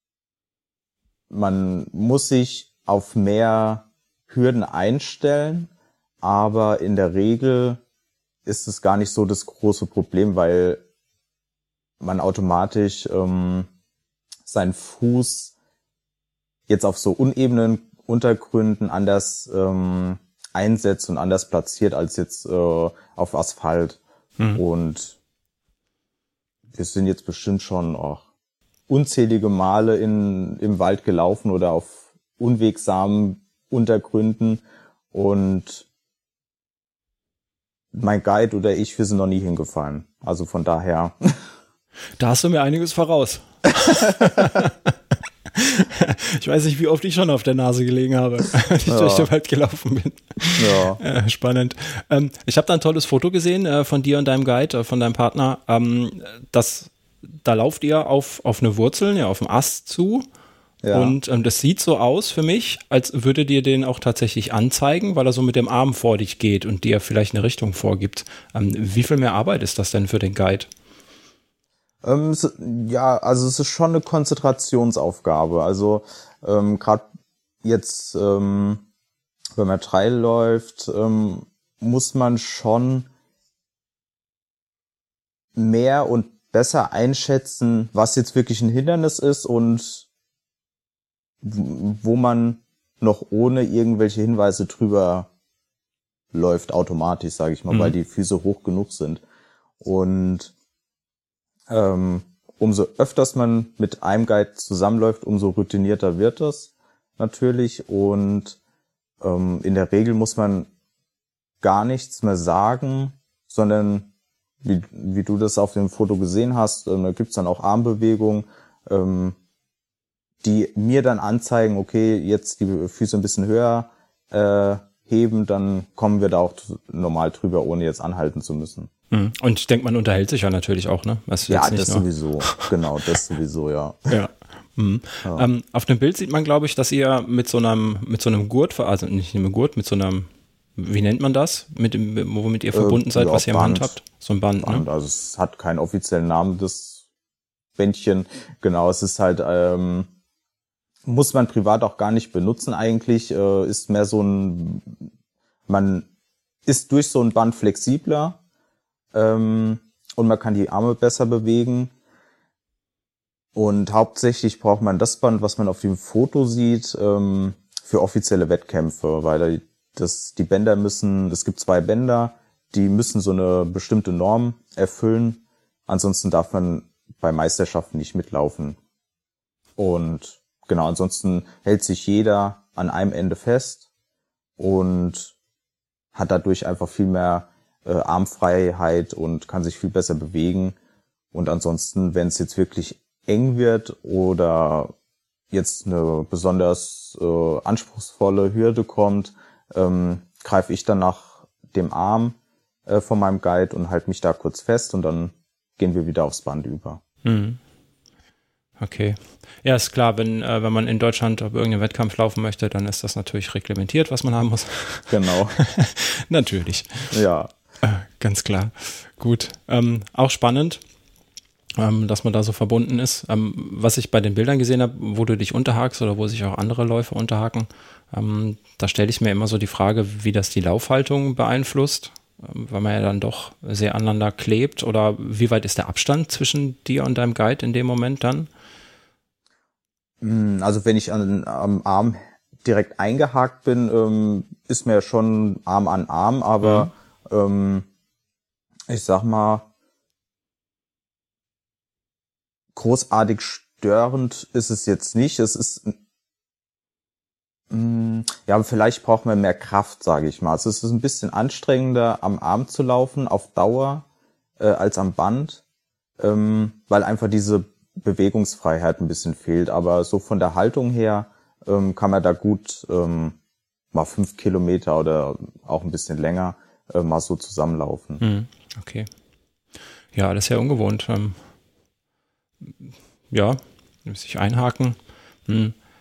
man muss sich auf mehr Hürden einstellen, aber in der Regel ist es gar nicht so das große Problem, weil man automatisch ähm, seinen Fuß jetzt auf so unebenen Untergründen anders ähm, einsetzt und anders platziert als jetzt äh, auf Asphalt. Mhm. Und wir sind jetzt bestimmt schon auch unzählige Male in, im Wald gelaufen oder auf unwegsamen Untergründen und mein Guide oder ich, wir sind noch nie hingefallen. Also von daher. Da hast du mir einiges voraus. Ich weiß nicht, wie oft ich schon auf der Nase gelegen habe, als ich ja. durch den Wald gelaufen bin. Ja. Äh, spannend. Ähm, ich habe da ein tolles Foto gesehen äh, von dir und deinem Guide, äh, von deinem Partner. Ähm, das, da lauft ihr auf, auf eine Wurzel, ja, auf einen Ast zu. Ja. Und ähm, das sieht so aus für mich, als würde dir den auch tatsächlich anzeigen, weil er so mit dem Arm vor dich geht und dir vielleicht eine Richtung vorgibt. Ähm, wie viel mehr Arbeit ist das denn für den Guide? Ähm, es, ja, also es ist schon eine Konzentrationsaufgabe. Also ähm, gerade jetzt, ähm, wenn man Trail läuft, ähm, muss man schon mehr und besser einschätzen, was jetzt wirklich ein Hindernis ist und wo man noch ohne irgendwelche Hinweise drüber läuft, automatisch, sage ich mal, mhm. weil die Füße hoch genug sind. Und ähm, umso öfters man mit einem Guide zusammenläuft, umso routinierter wird das natürlich. Und ähm, in der Regel muss man gar nichts mehr sagen, sondern wie, wie du das auf dem Foto gesehen hast, ähm, da gibt's dann auch Armbewegungen, ähm, die mir dann anzeigen, okay, jetzt die Füße ein bisschen höher äh, heben, dann kommen wir da auch normal drüber, ohne jetzt anhalten zu müssen. Und ich denke, man unterhält sich ja natürlich auch, ne? Was ja, jetzt nicht das nur sowieso. Genau, das sowieso, ja. Ja. Mhm. ja. Ähm, auf dem Bild sieht man, glaube ich, dass ihr mit so einem mit so einem Gurt, also nicht mit einem Gurt, mit so einem, wie nennt man das, mit dem, womit ihr verbunden äh, seid, ja, was ihr im Hand habt? So ein Band, Band, ne? Also es hat keinen offiziellen Namen, das Bändchen. Genau, es ist halt ähm, muss man privat auch gar nicht benutzen eigentlich, äh, ist mehr so ein, man ist durch so ein Band flexibler ähm, und man kann die Arme besser bewegen und hauptsächlich braucht man das Band, was man auf dem Foto sieht, ähm, für offizielle Wettkämpfe, weil das, die Bänder müssen, es gibt zwei Bänder, die müssen so eine bestimmte Norm erfüllen, ansonsten darf man bei Meisterschaften nicht mitlaufen. Und genau, ansonsten hält sich jeder an einem Ende fest und hat dadurch einfach viel mehr äh, Armfreiheit und kann sich viel besser bewegen. Und ansonsten, wenn es jetzt wirklich eng wird oder jetzt eine besonders äh, anspruchsvolle Hürde kommt, ähm, greife ich dann nach dem Arm äh, von meinem Guide und halte mich da kurz fest und dann gehen wir wieder aufs Band über. Mhm. Okay. Ja, ist klar, wenn, äh, wenn man in Deutschland auf irgendeinen Wettkampf laufen möchte, dann ist das natürlich reglementiert, was man haben muss. Genau. Natürlich. Ja. Äh, ganz klar. Gut. Ähm, auch spannend, ähm, dass man da so verbunden ist. Ähm, was ich bei den Bildern gesehen habe, wo du dich unterhakst oder wo sich auch andere Läufer unterhaken, ähm, da stelle ich mir immer so die Frage, wie das die Laufhaltung beeinflusst, ähm, weil man ja dann doch sehr aneinander klebt. Oder wie weit ist der Abstand zwischen dir und deinem Guide in dem Moment dann? Also wenn ich an, am Arm direkt eingehakt bin, ähm, ist mir schon Arm an Arm, aber mhm. ähm, ich sag mal, großartig störend ist es jetzt nicht. Es ist, mh, ja, vielleicht braucht man mehr Kraft, sage ich mal. Also es ist ein bisschen anstrengender, am Arm zu laufen auf Dauer äh, als am Band, ähm, weil einfach diese Bewegungsfreiheit ein bisschen fehlt, aber so von der Haltung her ähm, kann man da gut ähm, mal fünf Kilometer oder auch ein bisschen länger äh, mal so zusammenlaufen. Hm, okay. Ja, das ist ja ungewohnt. Ähm, ja, muss ich einhaken. Hm.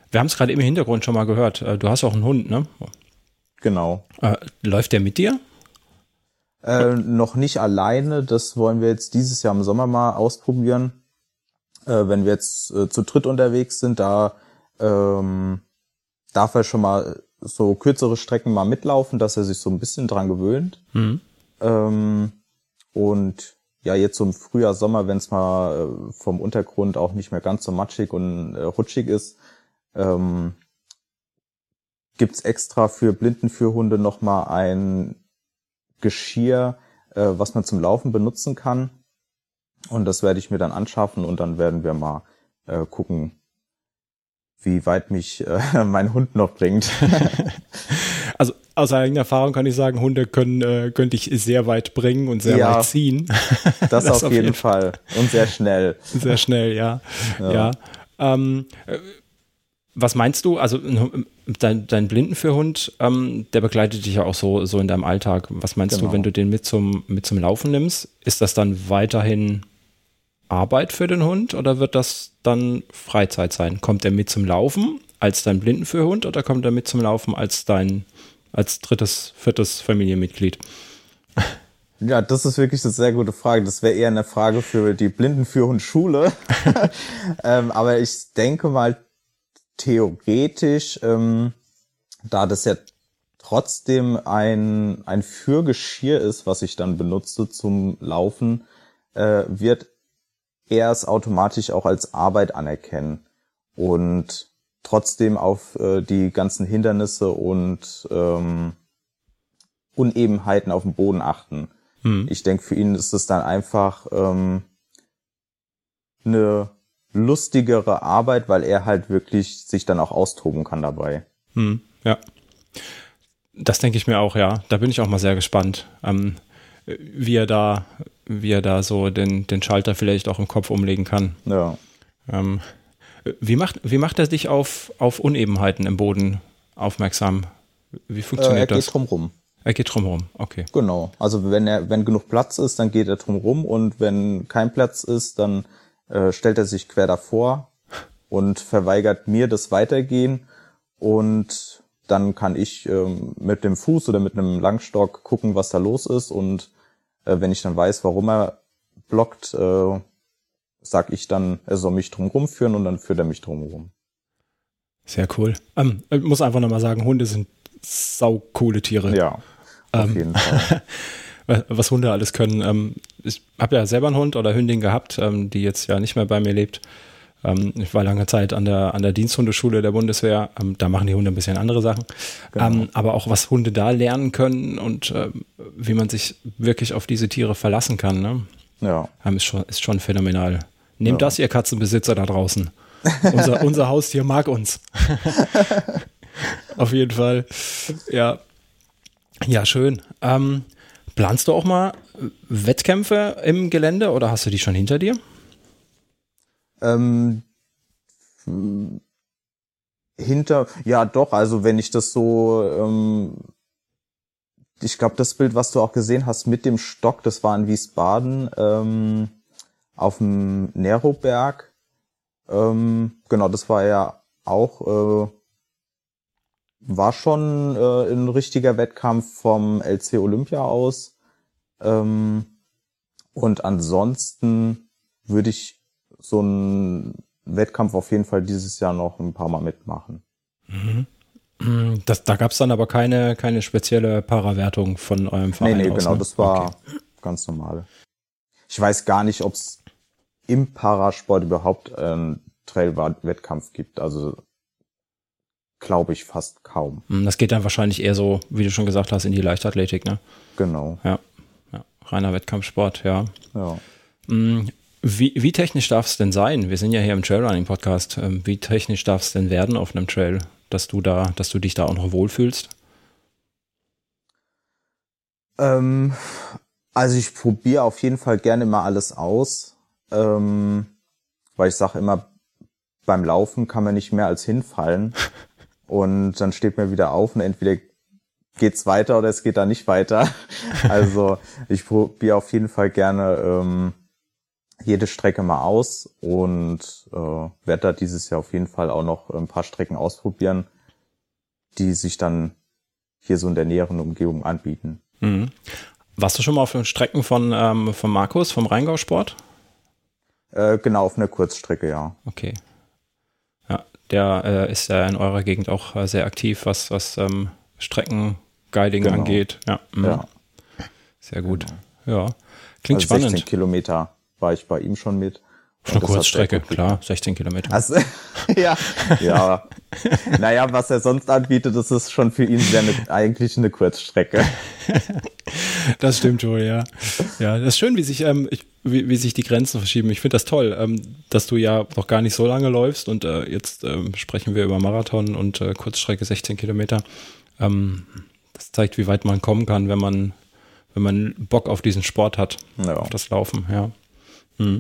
wir haben es gerade im Hintergrund schon mal gehört. Äh, du hast auch einen Hund, ne? Genau. Äh, läuft der mit dir? Äh, noch nicht alleine. Das wollen wir jetzt dieses Jahr im Sommer mal ausprobieren. Äh, wenn wir jetzt äh, zu dritt unterwegs sind, da ähm, darf er schon mal so kürzere Strecken mal mitlaufen, dass er sich so ein bisschen dran gewöhnt. Mhm. Ähm, und ja, jetzt so im Frühjahr, Sommer, wenn es mal äh, vom Untergrund auch nicht mehr ganz so matschig und äh, rutschig ist, ähm, gibt's extra für Blindenführhunde nochmal ein Geschirr, äh, was man zum Laufen benutzen kann. Und das werde ich mir dann anschaffen und dann werden wir mal äh, gucken, wie weit mich äh, mein Hund noch bringt. Also aus eigener Erfahrung kann ich sagen, Hunde können, äh, können dich sehr weit bringen und sehr Ja, weit ziehen. Das, das auf, auf jeden Fall. Fall. Und sehr schnell. Sehr schnell, ja. ja. ja. Ähm, was meinst du? Also dein, dein Blindenführhund, ähm, der begleitet dich ja auch so, so in deinem Alltag. Was meinst genau. du, wenn du den mit zum, mit zum Laufen nimmst? Ist das dann weiterhin Arbeit für den Hund oder wird das dann Freizeit sein? Kommt er mit zum Laufen als dein Blindenführhund oder kommt er mit zum Laufen als dein als drittes, viertes Familienmitglied? Ja, das ist wirklich eine sehr gute Frage. Das wäre eher eine Frage für die Blindenführhundschule. ähm, aber ich denke mal, theoretisch, ähm, da das ja trotzdem ein, ein Führgeschirr ist, was ich dann benutze zum Laufen, äh, wird er es automatisch auch als Arbeit anerkennen und trotzdem auf äh, die ganzen Hindernisse und ähm, Unebenheiten auf dem Boden achten. Hm. Ich denke, für ihn ist es dann einfach ähm, eine lustigere Arbeit, weil er halt wirklich sich dann auch austoben kann dabei. Hm, ja, das denke ich mir auch, ja. Da bin ich auch mal sehr gespannt, ähm, wie er da, wie er da so den, den Schalter vielleicht auch im Kopf umlegen kann. Ja. Ähm, wie macht, wie macht er dich auf, auf Unebenheiten im Boden aufmerksam? Wie funktioniert äh, er das? Er geht drumrum. Er geht drumrum, okay. Genau. Also wenn er, wenn genug Platz ist, dann geht er drumrum und wenn kein Platz ist, dann äh, stellt er sich quer davor und verweigert mir das Weitergehen und dann kann ich ähm, mit dem Fuß oder mit einem Langstock gucken, was da los ist und äh, wenn ich dann weiß, warum er blockt, äh, sag ich dann, er soll mich drumrum führen und dann führt er mich drumrum. Sehr cool. Ähm, ich muss einfach nochmal sagen, Hunde sind saucoole Tiere. Ja, auf ähm, jeden Fall. Was Hunde alles können. Ähm, ich habe ja selber einen Hund oder Hündin gehabt, ähm, die jetzt ja nicht mehr bei mir lebt. Ähm, ich war lange Zeit an der, an der Diensthundeschule der Bundeswehr. Ähm, da machen die Hunde ein bisschen andere Sachen. Genau. Ähm, aber auch was Hunde da lernen können und ähm, wie man sich wirklich auf diese Tiere verlassen kann, ne? Ja. Ähm, ist schon, ist schon phänomenal. Nehmt ja. das, ihr Katzenbesitzer da draußen. unser, unser Haustier mag uns. Auf jeden Fall. Ja, ja, schön. Ähm, planst du auch mal Wettkämpfe im Gelände oder hast du die schon hinter dir? Ähm, hinter, ja doch, also wenn ich das so, ähm, ich glaube, das Bild, was du auch gesehen hast mit dem Stock, das war in Wiesbaden, ähm, auf dem Neroberg. Ähm, genau, das war ja auch, äh, war schon äh, ein richtiger Wettkampf vom L C Olympia aus. Ähm, und ansonsten würde ich so einen Wettkampf auf jeden Fall dieses Jahr noch ein paar Mal mitmachen. Mhm. Das, da gab es dann aber keine, keine spezielle Parawertung von eurem Verein. Nee, nee, aus, genau, ne? das war okay. ganz normal. Ich weiß gar nicht, ob es im Parasport überhaupt einen Trail-Wettkampf gibt. Also glaube ich fast kaum. Das geht dann wahrscheinlich eher so, wie du schon gesagt hast, in die Leichtathletik, ne? Genau. Ja, ja. Reiner Wettkampfsport, ja. Ja. Wie, wie technisch darf es denn sein? Wir sind ja hier im Trailrunning-Podcast. Wie technisch darf es denn werden auf einem Trail, dass du da, dass du dich da auch noch wohlfühlst? Ähm, also ich probiere auf jeden Fall gerne mal alles aus, ähm, weil ich sage immer, beim Laufen kann man nicht mehr als hinfallen und dann steht man wieder auf und entweder geht's weiter oder es geht da nicht weiter. Also ich probiere auf jeden Fall gerne ähm, jede Strecke mal aus und äh, werde da dieses Jahr auf jeden Fall auch noch ein paar Strecken ausprobieren, die sich dann hier so in der näheren Umgebung anbieten. Mhm. Warst du schon mal auf den Strecken von, ähm, von Markus, vom Rheingau-Sport? Äh, genau, auf einer Kurzstrecke, ja. Okay. Ja, der äh, ist ja in eurer Gegend auch äh, sehr aktiv, was, was ähm, Streckenguiding Genau. angeht. Ja, mhm. Ja. Sehr gut. Genau. Ja, klingt Also spannend. sechzehn Kilometer war ich bei ihm schon mit. Auf einer Und das hat Kurzstrecke, sehr gut klar, sechzehn Kilometer. Also, ja, ja. Naja, was er sonst anbietet, das ist schon für ihn sehr eine, eigentlich eine Kurzstrecke. Das stimmt wohl, ja. Ja, das ist schön, wie sich, ähm, ich, wie, wie sich die Grenzen verschieben. Ich finde das toll, ähm, dass du ja noch gar nicht so lange läufst und äh, jetzt ähm, sprechen wir über Marathon und äh, Kurzstrecke sechzehn Kilometer. Ähm, das zeigt, wie weit man kommen kann, wenn man, wenn man Bock auf diesen Sport hat, Ja. auf das Laufen, ja. Hm.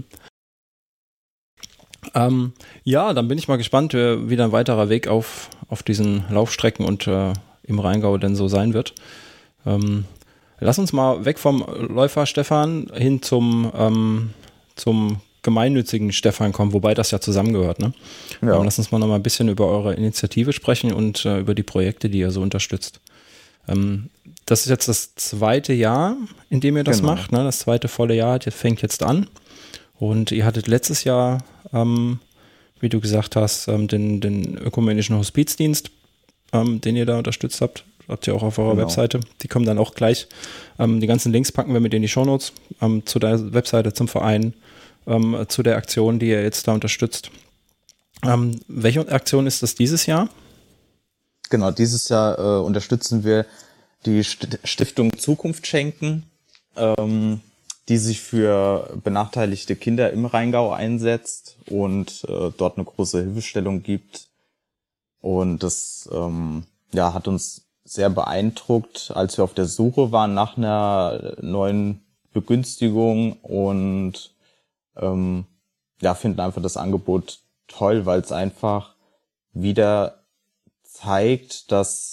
Ähm, ja, dann bin ich mal gespannt, wie dann ein weiterer Weg auf, auf diesen Laufstrecken und äh, im Rheingau denn so sein wird. Ähm, lass uns mal weg vom Läufer Stefan hin zum, ähm, zum gemeinnützigen Stefan kommen, wobei das ja zusammengehört. Ne? Ja. Ähm, lass uns mal noch mal ein bisschen über eure Initiative sprechen und äh, über die Projekte, die ihr so unterstützt. Ähm, das ist jetzt das zweite Jahr, in dem ihr das Genau. macht. Ne? Das zweite volle Jahr das fängt jetzt an. Und ihr hattet letztes Jahr, ähm, wie du gesagt hast, ähm, den, den ökumenischen Hospizdienst, ähm, den ihr da unterstützt habt. Habt ihr auch auf eurer Genau. Webseite. Die kommen dann auch gleich. Ähm, die ganzen Links packen wir mit in die Shownotes ähm, zu der Webseite, zum Verein, ähm, zu der Aktion, die ihr jetzt da unterstützt. Ähm, welche Aktion ist das dieses Jahr? Genau, dieses Jahr äh, unterstützen wir die St- Stiftung Zukunft schenken, ähm, die sich für benachteiligte Kinder im Rheingau einsetzt und äh, dort eine große Hilfestellung gibt. Und das ähm, ja, hat uns sehr beeindruckt, als wir auf der Suche waren nach einer neuen Begünstigung und ähm, ja, finden einfach das Angebot toll, weil es einfach wieder zeigt, dass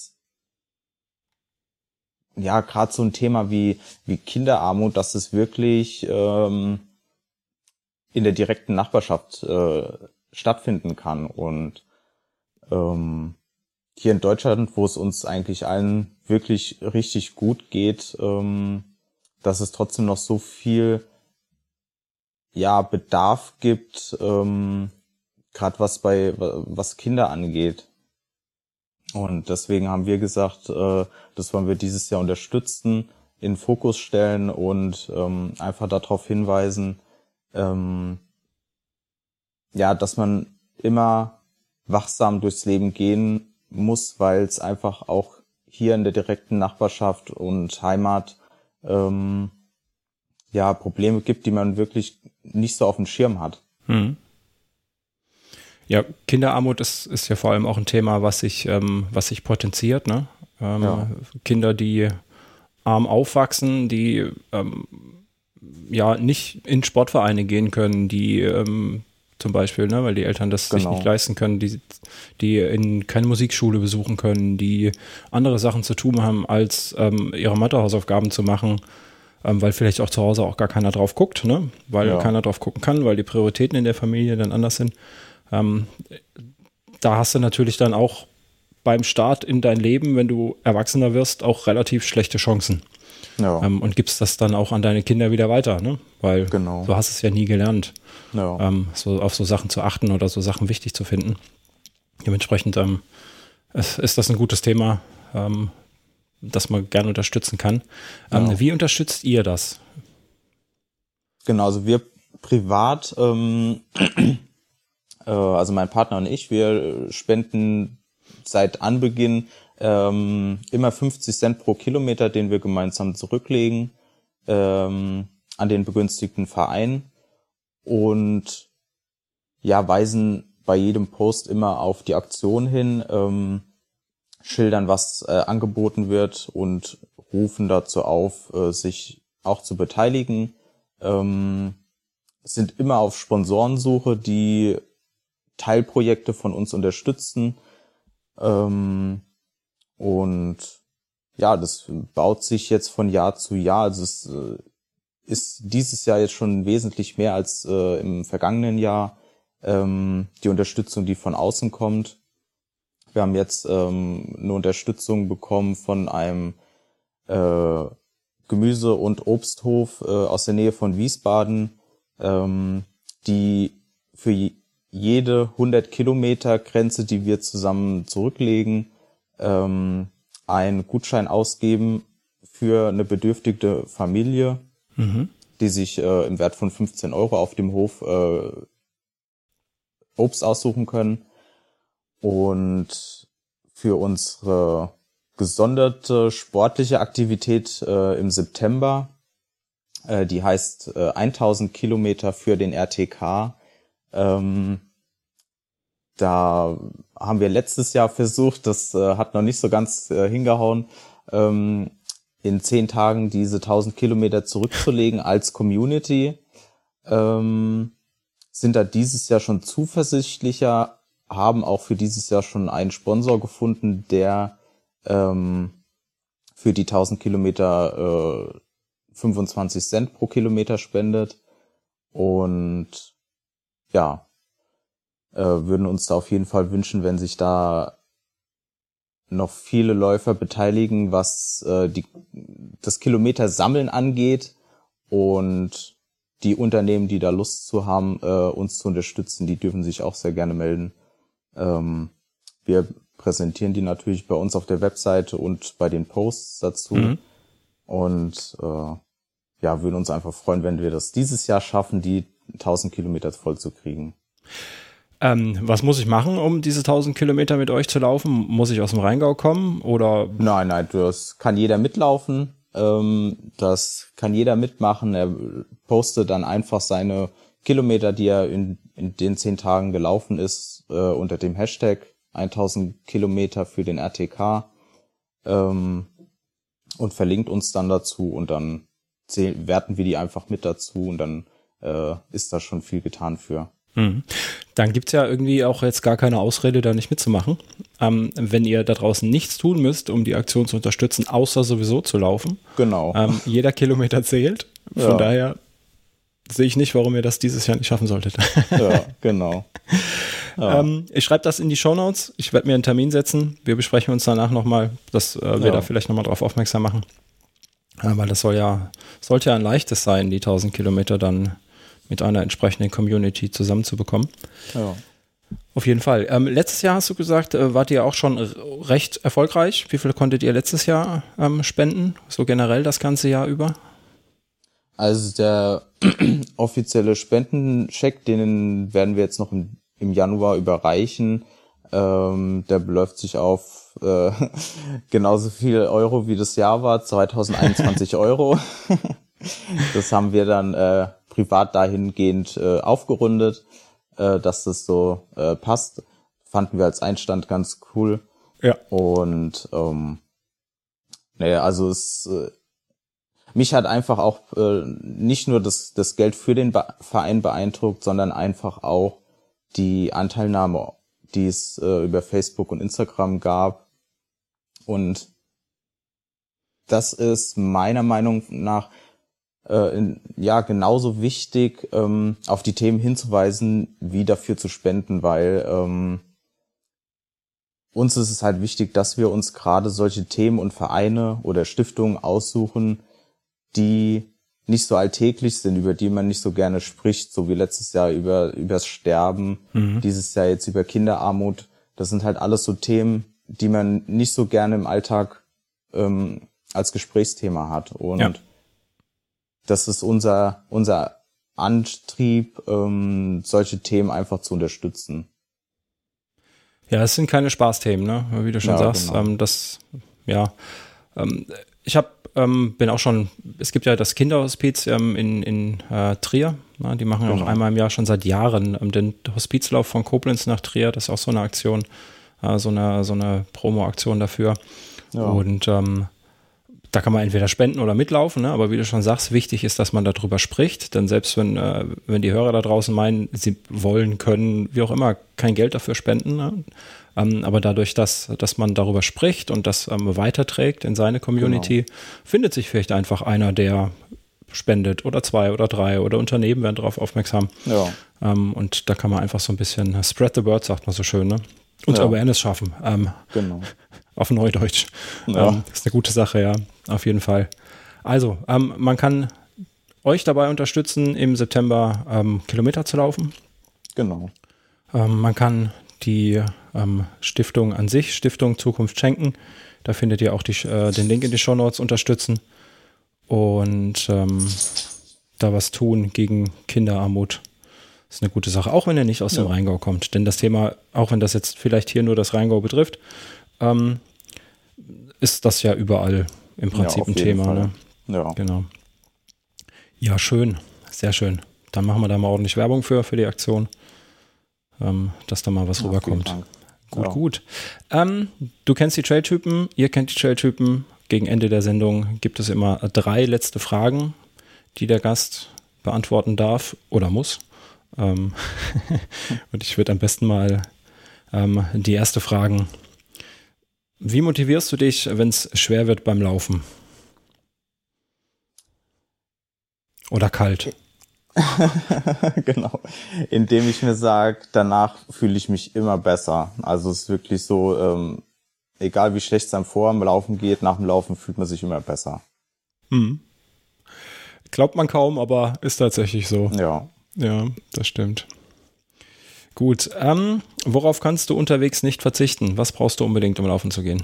ja, gerade so ein Thema wie wie Kinderarmut, dass es wirklich ähm, in der direkten Nachbarschaft äh, stattfinden kann. Und ähm, hier in Deutschland, wo es uns eigentlich allen wirklich richtig gut geht, ähm, dass es trotzdem noch so viel ja Bedarf gibt, ähm, gerade was bei was Kinder angeht. Und deswegen haben wir gesagt, äh, das wollen wir dieses Jahr unterstützen, in den Fokus stellen und ähm, einfach darauf hinweisen, ähm, ja, dass man immer wachsam durchs Leben gehen muss, weil es einfach auch hier in der direkten Nachbarschaft und Heimat ähm, ja Probleme gibt, die man wirklich nicht so auf dem Schirm hat. Hm. Ja, Kinderarmut ist, ist ja vor allem auch ein Thema, was sich, ähm, was sich potenziert. Ne? Ähm, Ja. Kinder, die arm aufwachsen, die ähm, ja nicht in Sportvereine gehen können, die ähm, zum Beispiel, ne, weil die Eltern das sich Genau. nicht leisten können, die, die in keine Musikschule besuchen können, die andere Sachen zu tun haben, als ähm, ihre Mathehausaufgaben zu machen, ähm, weil vielleicht auch zu Hause auch gar keiner drauf guckt, ne? Weil Ja. keiner drauf gucken kann, weil die Prioritäten in der Familie dann anders sind. Ähm, da hast du natürlich dann auch beim Start in dein Leben, wenn du Erwachsener wirst, auch relativ schlechte Chancen. Ja, Ähm, und gibst das dann auch an deine Kinder wieder weiter, ne? Weil Genau. du hast es ja nie gelernt, ja. ähm, so auf so Sachen zu achten oder so Sachen wichtig zu finden. Dementsprechend ähm, ist, ist das ein gutes Thema, ähm, das man gerne unterstützen kann. Ähm, Ja. Wie unterstützt ihr das? Genau, also wir privat, ähm, äh, also mein Partner und ich, wir spenden seit Anbeginn ähm, immer fünfzig Cent pro Kilometer, den wir gemeinsam zurücklegen, ähm, an den begünstigten Verein und ja, weisen bei jedem Post immer auf die Aktion hin, ähm, schildern, was äh, angeboten wird und rufen dazu auf, äh, sich auch zu beteiligen. Ähm, sind immer auf Sponsorensuche, die Teilprojekte von uns unterstützen. Ähm, und ja, das baut sich jetzt von Jahr zu Jahr. Also es äh, ist dieses Jahr jetzt schon wesentlich mehr als äh, im vergangenen Jahr ähm, die Unterstützung, die von außen kommt. Wir haben jetzt ähm, eine Unterstützung bekommen von einem äh, Gemüse- und Obsthof äh, aus der Nähe von Wiesbaden, ähm, die für je, jede hundert Kilometer Grenze, die wir zusammen zurücklegen, ähm, einen Gutschein ausgeben für eine bedürftige Familie, mhm. die sich äh, im Wert von fünfzehn Euro auf dem Hof äh, Obst aussuchen können. Und für unsere gesonderte sportliche Aktivität äh, im September, äh, die heißt äh, tausend Kilometer für den R T K. Ähm, da haben wir letztes Jahr versucht, das äh, hat noch nicht so ganz äh, hingehauen, ähm, in zehn Tagen diese tausend Kilometer zurückzulegen als Community. Ähm, sind da dieses Jahr schon zuversichtlicher, haben auch für dieses Jahr schon einen Sponsor gefunden, der ähm, für die tausend Kilometer äh, fünfundzwanzig Cent pro Kilometer spendet. Und ja, äh, würden uns da auf jeden Fall wünschen, wenn sich da noch viele Läufer beteiligen, was äh, die, das Kilometersammeln angeht, und die Unternehmen, die da Lust zu haben, äh, uns zu unterstützen, die dürfen sich auch sehr gerne melden. Ähm, wir präsentieren die natürlich bei uns auf der Webseite und bei den Posts dazu. Mhm. Und äh, ja, würden uns einfach freuen, wenn wir das dieses Jahr schaffen, die tausend Kilometer voll zu kriegen. Ähm, was muss ich machen, um diese tausend Kilometer mit euch zu laufen? Muss ich aus dem Rheingau kommen oder? Nein, nein, das kann jeder mitlaufen. Ähm, das kann jeder mitmachen. Er postet dann einfach seine Kilometer, die er in, in den zehn Tagen gelaufen ist, äh, unter dem Hashtag tausend Kilometer für den R T K, ähm, und verlinkt uns dann dazu, und dann zähl- werten wir die einfach mit dazu, und dann äh, ist da schon viel getan für. Mhm. Dann gibt's ja irgendwie auch jetzt gar keine Ausrede, da nicht mitzumachen. Ähm, wenn ihr da draußen nichts tun müsst, um die Aktion zu unterstützen, außer sowieso zu laufen. Genau. Ähm, jeder Kilometer zählt. Von Ja. daher sehe ich nicht, warum ihr das dieses Jahr nicht schaffen solltet. Ja, genau. Ja. Ähm, ich schreibe das in die Shownotes. Ich werde mir einen Termin setzen. Wir besprechen uns danach nochmal, dass äh, wir Ja. da vielleicht nochmal drauf aufmerksam machen. Ja, weil das soll ja, sollte ja ein leichtes sein, die tausend Kilometer dann mit einer entsprechenden Community zusammenzubekommen. Ja. Auf jeden Fall. Ähm, letztes Jahr hast du gesagt, äh, wart ihr auch schon r- recht erfolgreich. Wie viel konntet ihr letztes Jahr ähm, spenden? So generell das ganze Jahr über? Also der offizielle Spendencheck, den werden wir jetzt noch im, im Januar überreichen. Ähm, der beläuft sich auf äh, genauso viel Euro wie das Jahr war, zweitausendeinundzwanzig Euro. Das haben wir dann äh, privat dahingehend äh, aufgerundet, äh, dass das so äh, passt. Fanden wir als Einstand ganz cool. Ja. Und ähm, naja, also es äh, mich hat einfach auch äh, nicht nur das, das Geld für den Be- Verein beeindruckt, sondern einfach auch die Anteilnahme, die es äh, über Facebook und Instagram gab. Und das ist meiner Meinung nach äh, in, ja genauso wichtig, ähm, auf die Themen hinzuweisen, wie dafür zu spenden, weil ähm, uns ist es halt wichtig, dass wir uns gerade solche Themen und Vereine oder Stiftungen aussuchen, die nicht so alltäglich sind, über die man nicht so gerne spricht, so wie letztes Jahr über übers Sterben, mhm. dieses Jahr jetzt über Kinderarmut. Das sind halt alles so Themen, die man nicht so gerne im Alltag ähm, als Gesprächsthema hat. Und ja. das ist unser unser Antrieb, ähm, solche Themen einfach zu unterstützen. Ja, es sind keine Spaßthemen, ne? Wie du schon ja, sagst. Genau. Ähm, das, ja, ähm, ich habe Ähm, bin auch schon, es gibt ja das Kinderhospiz ähm, in, in äh, Trier, na, die machen ja genau. auch einmal im Jahr schon seit Jahren ähm, den Hospizlauf von Koblenz nach Trier, das ist auch so eine Aktion, äh, so eine, so eine Promo-Aktion dafür. Ja. Und ähm, da kann man entweder spenden oder mitlaufen, ne? Aber wie du schon sagst, wichtig ist, dass man darüber spricht, denn selbst wenn, äh, wenn die Hörer da draußen meinen, sie wollen, können, wie auch immer, kein Geld dafür spenden, ne? Ähm, aber dadurch, dass, dass man darüber spricht und das ähm, weiterträgt in seine Community, genau. findet sich vielleicht einfach einer, der spendet oder zwei oder drei oder Unternehmen werden darauf aufmerksam. Ja. Ähm, und da kann man einfach so ein bisschen spread the word, sagt man so schön, ne? Und Ja. Awareness schaffen. Ähm, Genau. auf Neudeutsch. Ja. Ähm, ist eine gute Sache, ja, auf jeden Fall. Also, ähm, man kann euch dabei unterstützen, im September ähm, Kilometer zu laufen. Genau. Ähm, man kann die ähm, Stiftung an sich, Stiftung Zukunft schenken. Da findet ihr auch die, äh, den Link in die Shownotes, unterstützen und ähm, da was tun gegen Kinderarmut. Das ist eine gute Sache, auch wenn ihr nicht aus dem Ja. Rheingau kommt. Denn das Thema, auch wenn das jetzt vielleicht hier nur das Rheingau betrifft, ähm, ist das ja überall im Prinzip Ja, auf ein jeden Thema. Fall. Ne? Ja. Genau. Ja, schön. Sehr schön. Dann machen wir da mal ordentlich Werbung für, für die Aktion, ähm, dass da mal was Ja, rüberkommt. vielen Dank. Gut, Ja. gut. Ähm, du kennst die Trailtypen, ihr kennt die Trailtypen. Gegen Ende der Sendung gibt es immer drei letzte Fragen, die der Gast beantworten darf oder muss. Ähm Und ich würde am besten mal ähm, die erste fragen. Wie motivierst du dich, wenn es schwer wird beim Laufen? Oder kalt? Genau. Indem ich mir sage, danach fühle ich mich immer besser. Also es ist wirklich so, ähm, egal wie schlecht es einem vor dem Laufen geht, nach dem Laufen fühlt man sich immer besser. Hm. Glaubt man kaum, aber ist tatsächlich so. Ja. Ja, das stimmt. Gut, ähm, worauf kannst du unterwegs nicht verzichten? Was brauchst du unbedingt, um laufen zu gehen?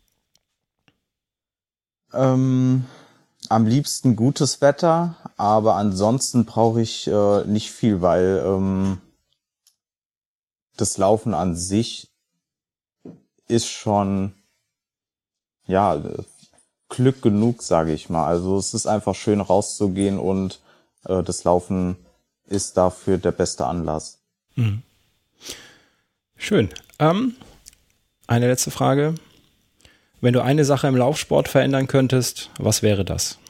Ähm, am liebsten gutes Wetter, aber ansonsten brauche ich äh, nicht viel, weil ähm, das Laufen an sich ist schon, ja, äh, Glück genug, sage ich mal. Also es ist einfach schön rauszugehen und äh, das Laufen ist dafür der beste Anlass. Mhm. Schön. Ähm, eine letzte Frage. Wenn du eine Sache im Laufsport verändern könntest, was wäre das?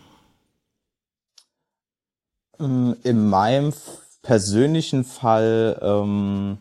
Ähm, In meinem f- persönlichen Fall ähm,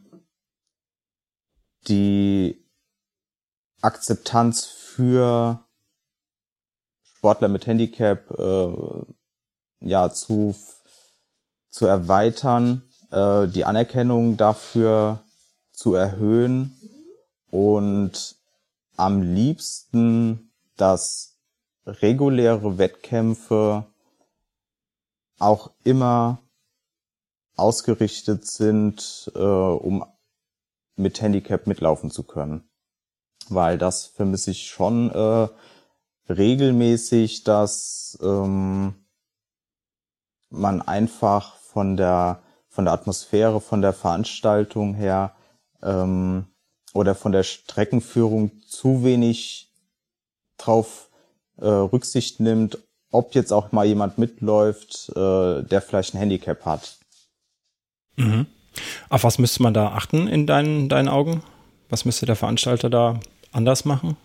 die Akzeptanz für Sportler mit Handicap äh, ja zu zu erweitern, äh, die Anerkennung dafür zu erhöhen und am liebsten, dass reguläre Wettkämpfe auch immer ausgerichtet sind, äh, um mit Handicap mitlaufen zu können. Weil das vermisse ich schon äh, regelmäßig, dass ähm, man einfach von der von der Atmosphäre, von der Veranstaltung her ähm, oder von der Streckenführung zu wenig drauf äh, Rücksicht nimmt, ob jetzt auch mal jemand mitläuft, äh, der vielleicht ein Handicap hat. Mhm. Auf was müsste man da achten in deinen, deinen Augen? Was müsste der Veranstalter da anders machen?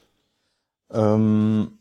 Ähm,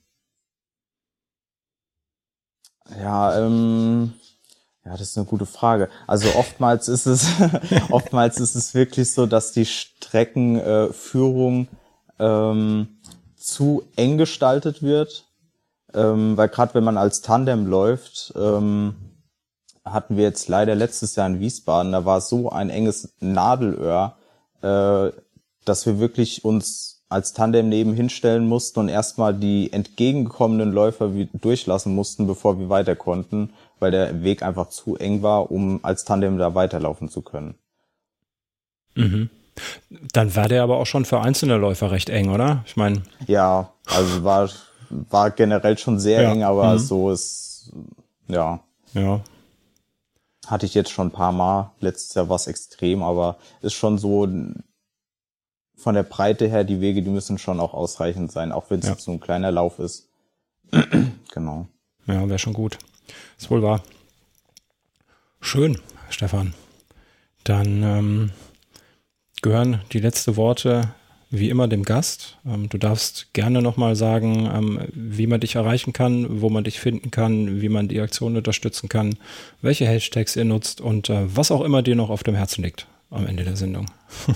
ja, ähm, ja, das ist eine gute Frage. Also oftmals ist es, oftmals ist es wirklich so, dass die Streckenführung äh, ähm, zu eng gestaltet wird, ähm, weil gerade wenn man als Tandem läuft, ähm, hatten wir jetzt leider letztes Jahr in Wiesbaden, da war so ein enges Nadelöhr, äh, dass wir wirklich uns als Tandem nebenhin stellen mussten und erstmal die entgegengekommenen Läufer wie- durchlassen mussten, bevor wir weiter konnten, weil der Weg einfach zu eng war, um als Tandem da weiterlaufen zu können. Mhm. Dann war der aber auch schon für einzelne Läufer recht eng, oder? Ich meine, Ja, also war war generell schon sehr Ja. eng, aber Mhm. so ist, ja, ja. hatte ich jetzt schon ein paar Mal. Letztes Jahr war es extrem, aber ist schon so von der Breite her, die Wege, die müssen schon auch ausreichend sein, auch wenn es Ja. jetzt so ein kleiner Lauf ist. Genau. Ja, wäre schon gut. Ist wohl wahr. Schön, Stefan. Dann ähm, gehören die letzten Worte wie immer dem Gast. Ähm, du darfst gerne nochmal sagen, ähm, wie man dich erreichen kann, wo man dich finden kann, wie man die Aktion unterstützen kann, welche Hashtags ihr nutzt und äh, was auch immer dir noch auf dem Herzen liegt am Ende der Sendung.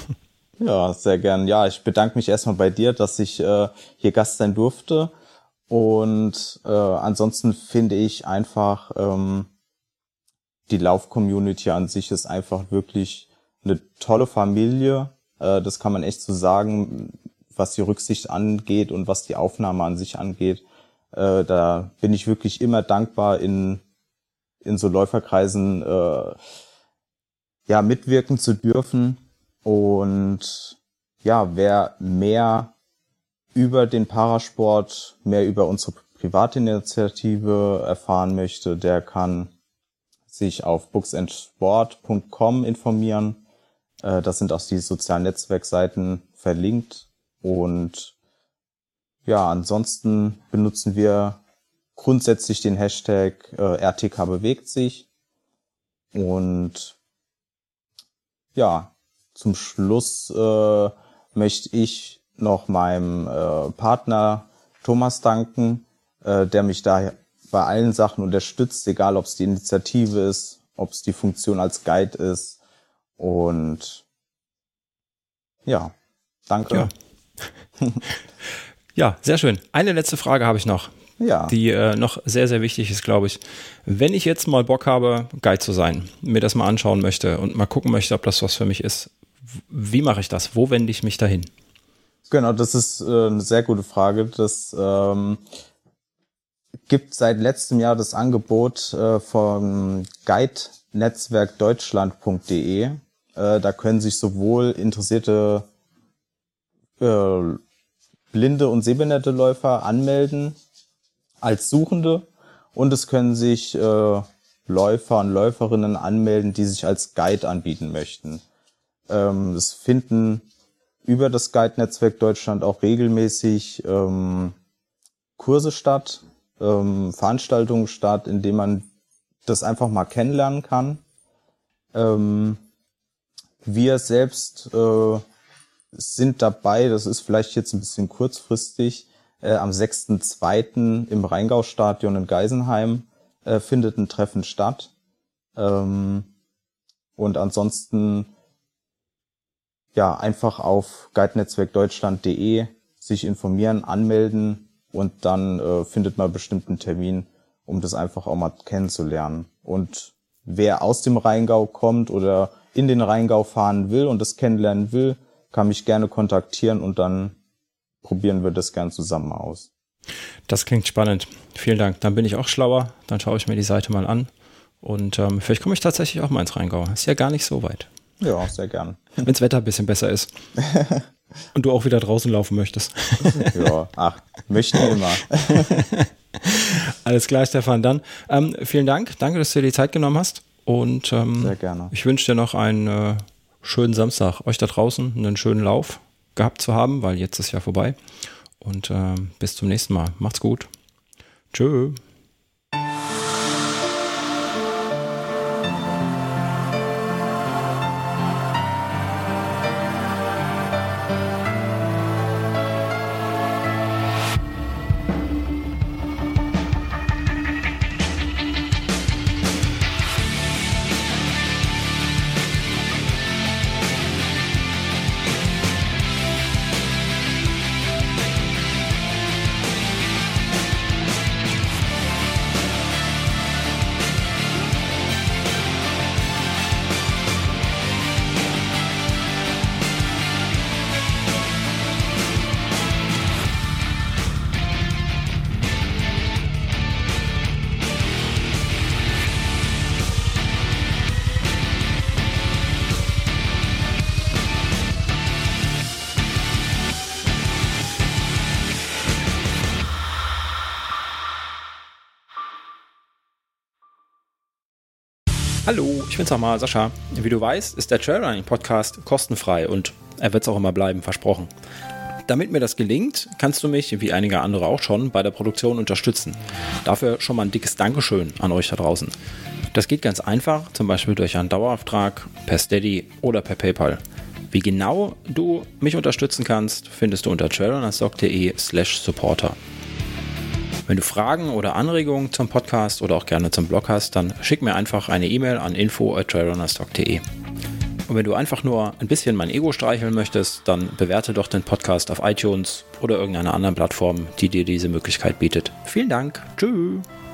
Ja, sehr gern. Ja, ich bedanke mich erstmal bei dir, dass ich äh, hier Gast sein durfte. Und äh, ansonsten finde ich einfach, ähm, die Lauf-Community an sich ist einfach wirklich eine tolle Familie. Äh, das kann man echt so sagen, was die Rücksicht angeht und was die Aufnahme an sich angeht. Äh, da bin ich wirklich immer dankbar, in in so Läuferkreisen äh, ja mitwirken zu dürfen. Und ja, wer mehr über den Parasport, mehr über unsere Privatinitiative erfahren möchte, der kann sich auf books and sport punkt com informieren. Äh, das sind auch die sozialen Netzwerkseiten verlinkt. Und ja, ansonsten benutzen wir grundsätzlich den Hashtag äh, R T K bewegt sich. Und ja, zum Schluss äh, möchte ich noch meinem äh, Partner Thomas danken, äh, der mich da bei allen Sachen unterstützt, egal ob es die Initiative ist, ob es die Funktion als Guide ist. Und ja, danke. Ja, ja, sehr schön. Eine letzte Frage habe ich noch, ja. die äh, noch sehr, sehr wichtig ist, glaube ich. Wenn ich jetzt mal Bock habe, Guide zu sein, mir das mal anschauen möchte und mal gucken möchte, ob das was für mich ist, wie mache ich das? Wo wende ich mich dahin? Genau, das ist äh, eine sehr gute Frage. Das ähm, gibt seit letztem Jahr das Angebot äh, vom guide netzwerk deutschland punkt de. Äh, da können sich sowohl interessierte äh, blinde und sehbehinderte Läufer anmelden als Suchende, und es können sich äh, Läufer und Läuferinnen anmelden, die sich als Guide anbieten möchten. Ähm, es finden über das Guide-Netzwerk Deutschland auch regelmäßig ähm, Kurse statt, ähm, Veranstaltungen statt, in denen man das einfach mal kennenlernen kann. Ähm, wir selbst äh, sind dabei, das ist vielleicht jetzt ein bisschen kurzfristig, äh, am sechsten zweiten im Rheingau-Stadion in Geisenheim äh, findet ein Treffen statt. Ähm, und ansonsten ja, einfach auf guide netzwerk deutschland punkt de sich informieren, anmelden, und dann äh, findet man bestimmt einen Termin, um das einfach auch mal kennenzulernen. Und wer aus dem Rheingau kommt oder in den Rheingau fahren will und das kennenlernen will, kann mich gerne kontaktieren, und dann probieren wir das gern zusammen aus. Das klingt spannend. Vielen Dank. Dann bin ich auch schlauer. Dann schaue ich mir die Seite mal an. Und ähm, vielleicht komme ich tatsächlich auch mal ins Rheingau. Ist ja gar nicht so weit. Ja, sehr gern. Wenn das Wetter ein bisschen besser ist. Und du auch wieder draußen laufen möchtest. Ja, ach, möchten immer. Alles klar, Stefan. Dann ähm, vielen Dank. Danke, dass du dir die Zeit genommen hast. Und ähm, sehr gerne. Ich wünsche dir noch einen äh, schönen Samstag. Euch da draußen einen schönen Lauf gehabt zu haben, weil jetzt ist ja vorbei. Und äh, bis zum nächsten Mal. Macht's gut. Tschö. Hallo, ich bin's nochmal, Sascha. Wie du weißt, ist der Trailrunning-Podcast kostenfrei und er wird es auch immer bleiben, versprochen. Damit mir das gelingt, kannst du mich, wie einige andere auch schon, bei der Produktion unterstützen. Dafür schon mal ein dickes Dankeschön an euch da draußen. Das geht ganz einfach, zum Beispiel durch einen Dauerauftrag, per Steady oder per PayPal. Wie genau du mich unterstützen kannst, findest du unter trailrunnerstock.de slash supporter. Wenn du Fragen oder Anregungen zum Podcast oder auch gerne zum Blog hast, dann schick mir einfach eine E-Mail an info at trailrunnerstock punkt de. Und wenn du einfach nur ein bisschen mein Ego streicheln möchtest, dann bewerte doch den Podcast auf iTunes oder irgendeiner anderen Plattform, die dir diese Möglichkeit bietet. Vielen Dank. Tschüss.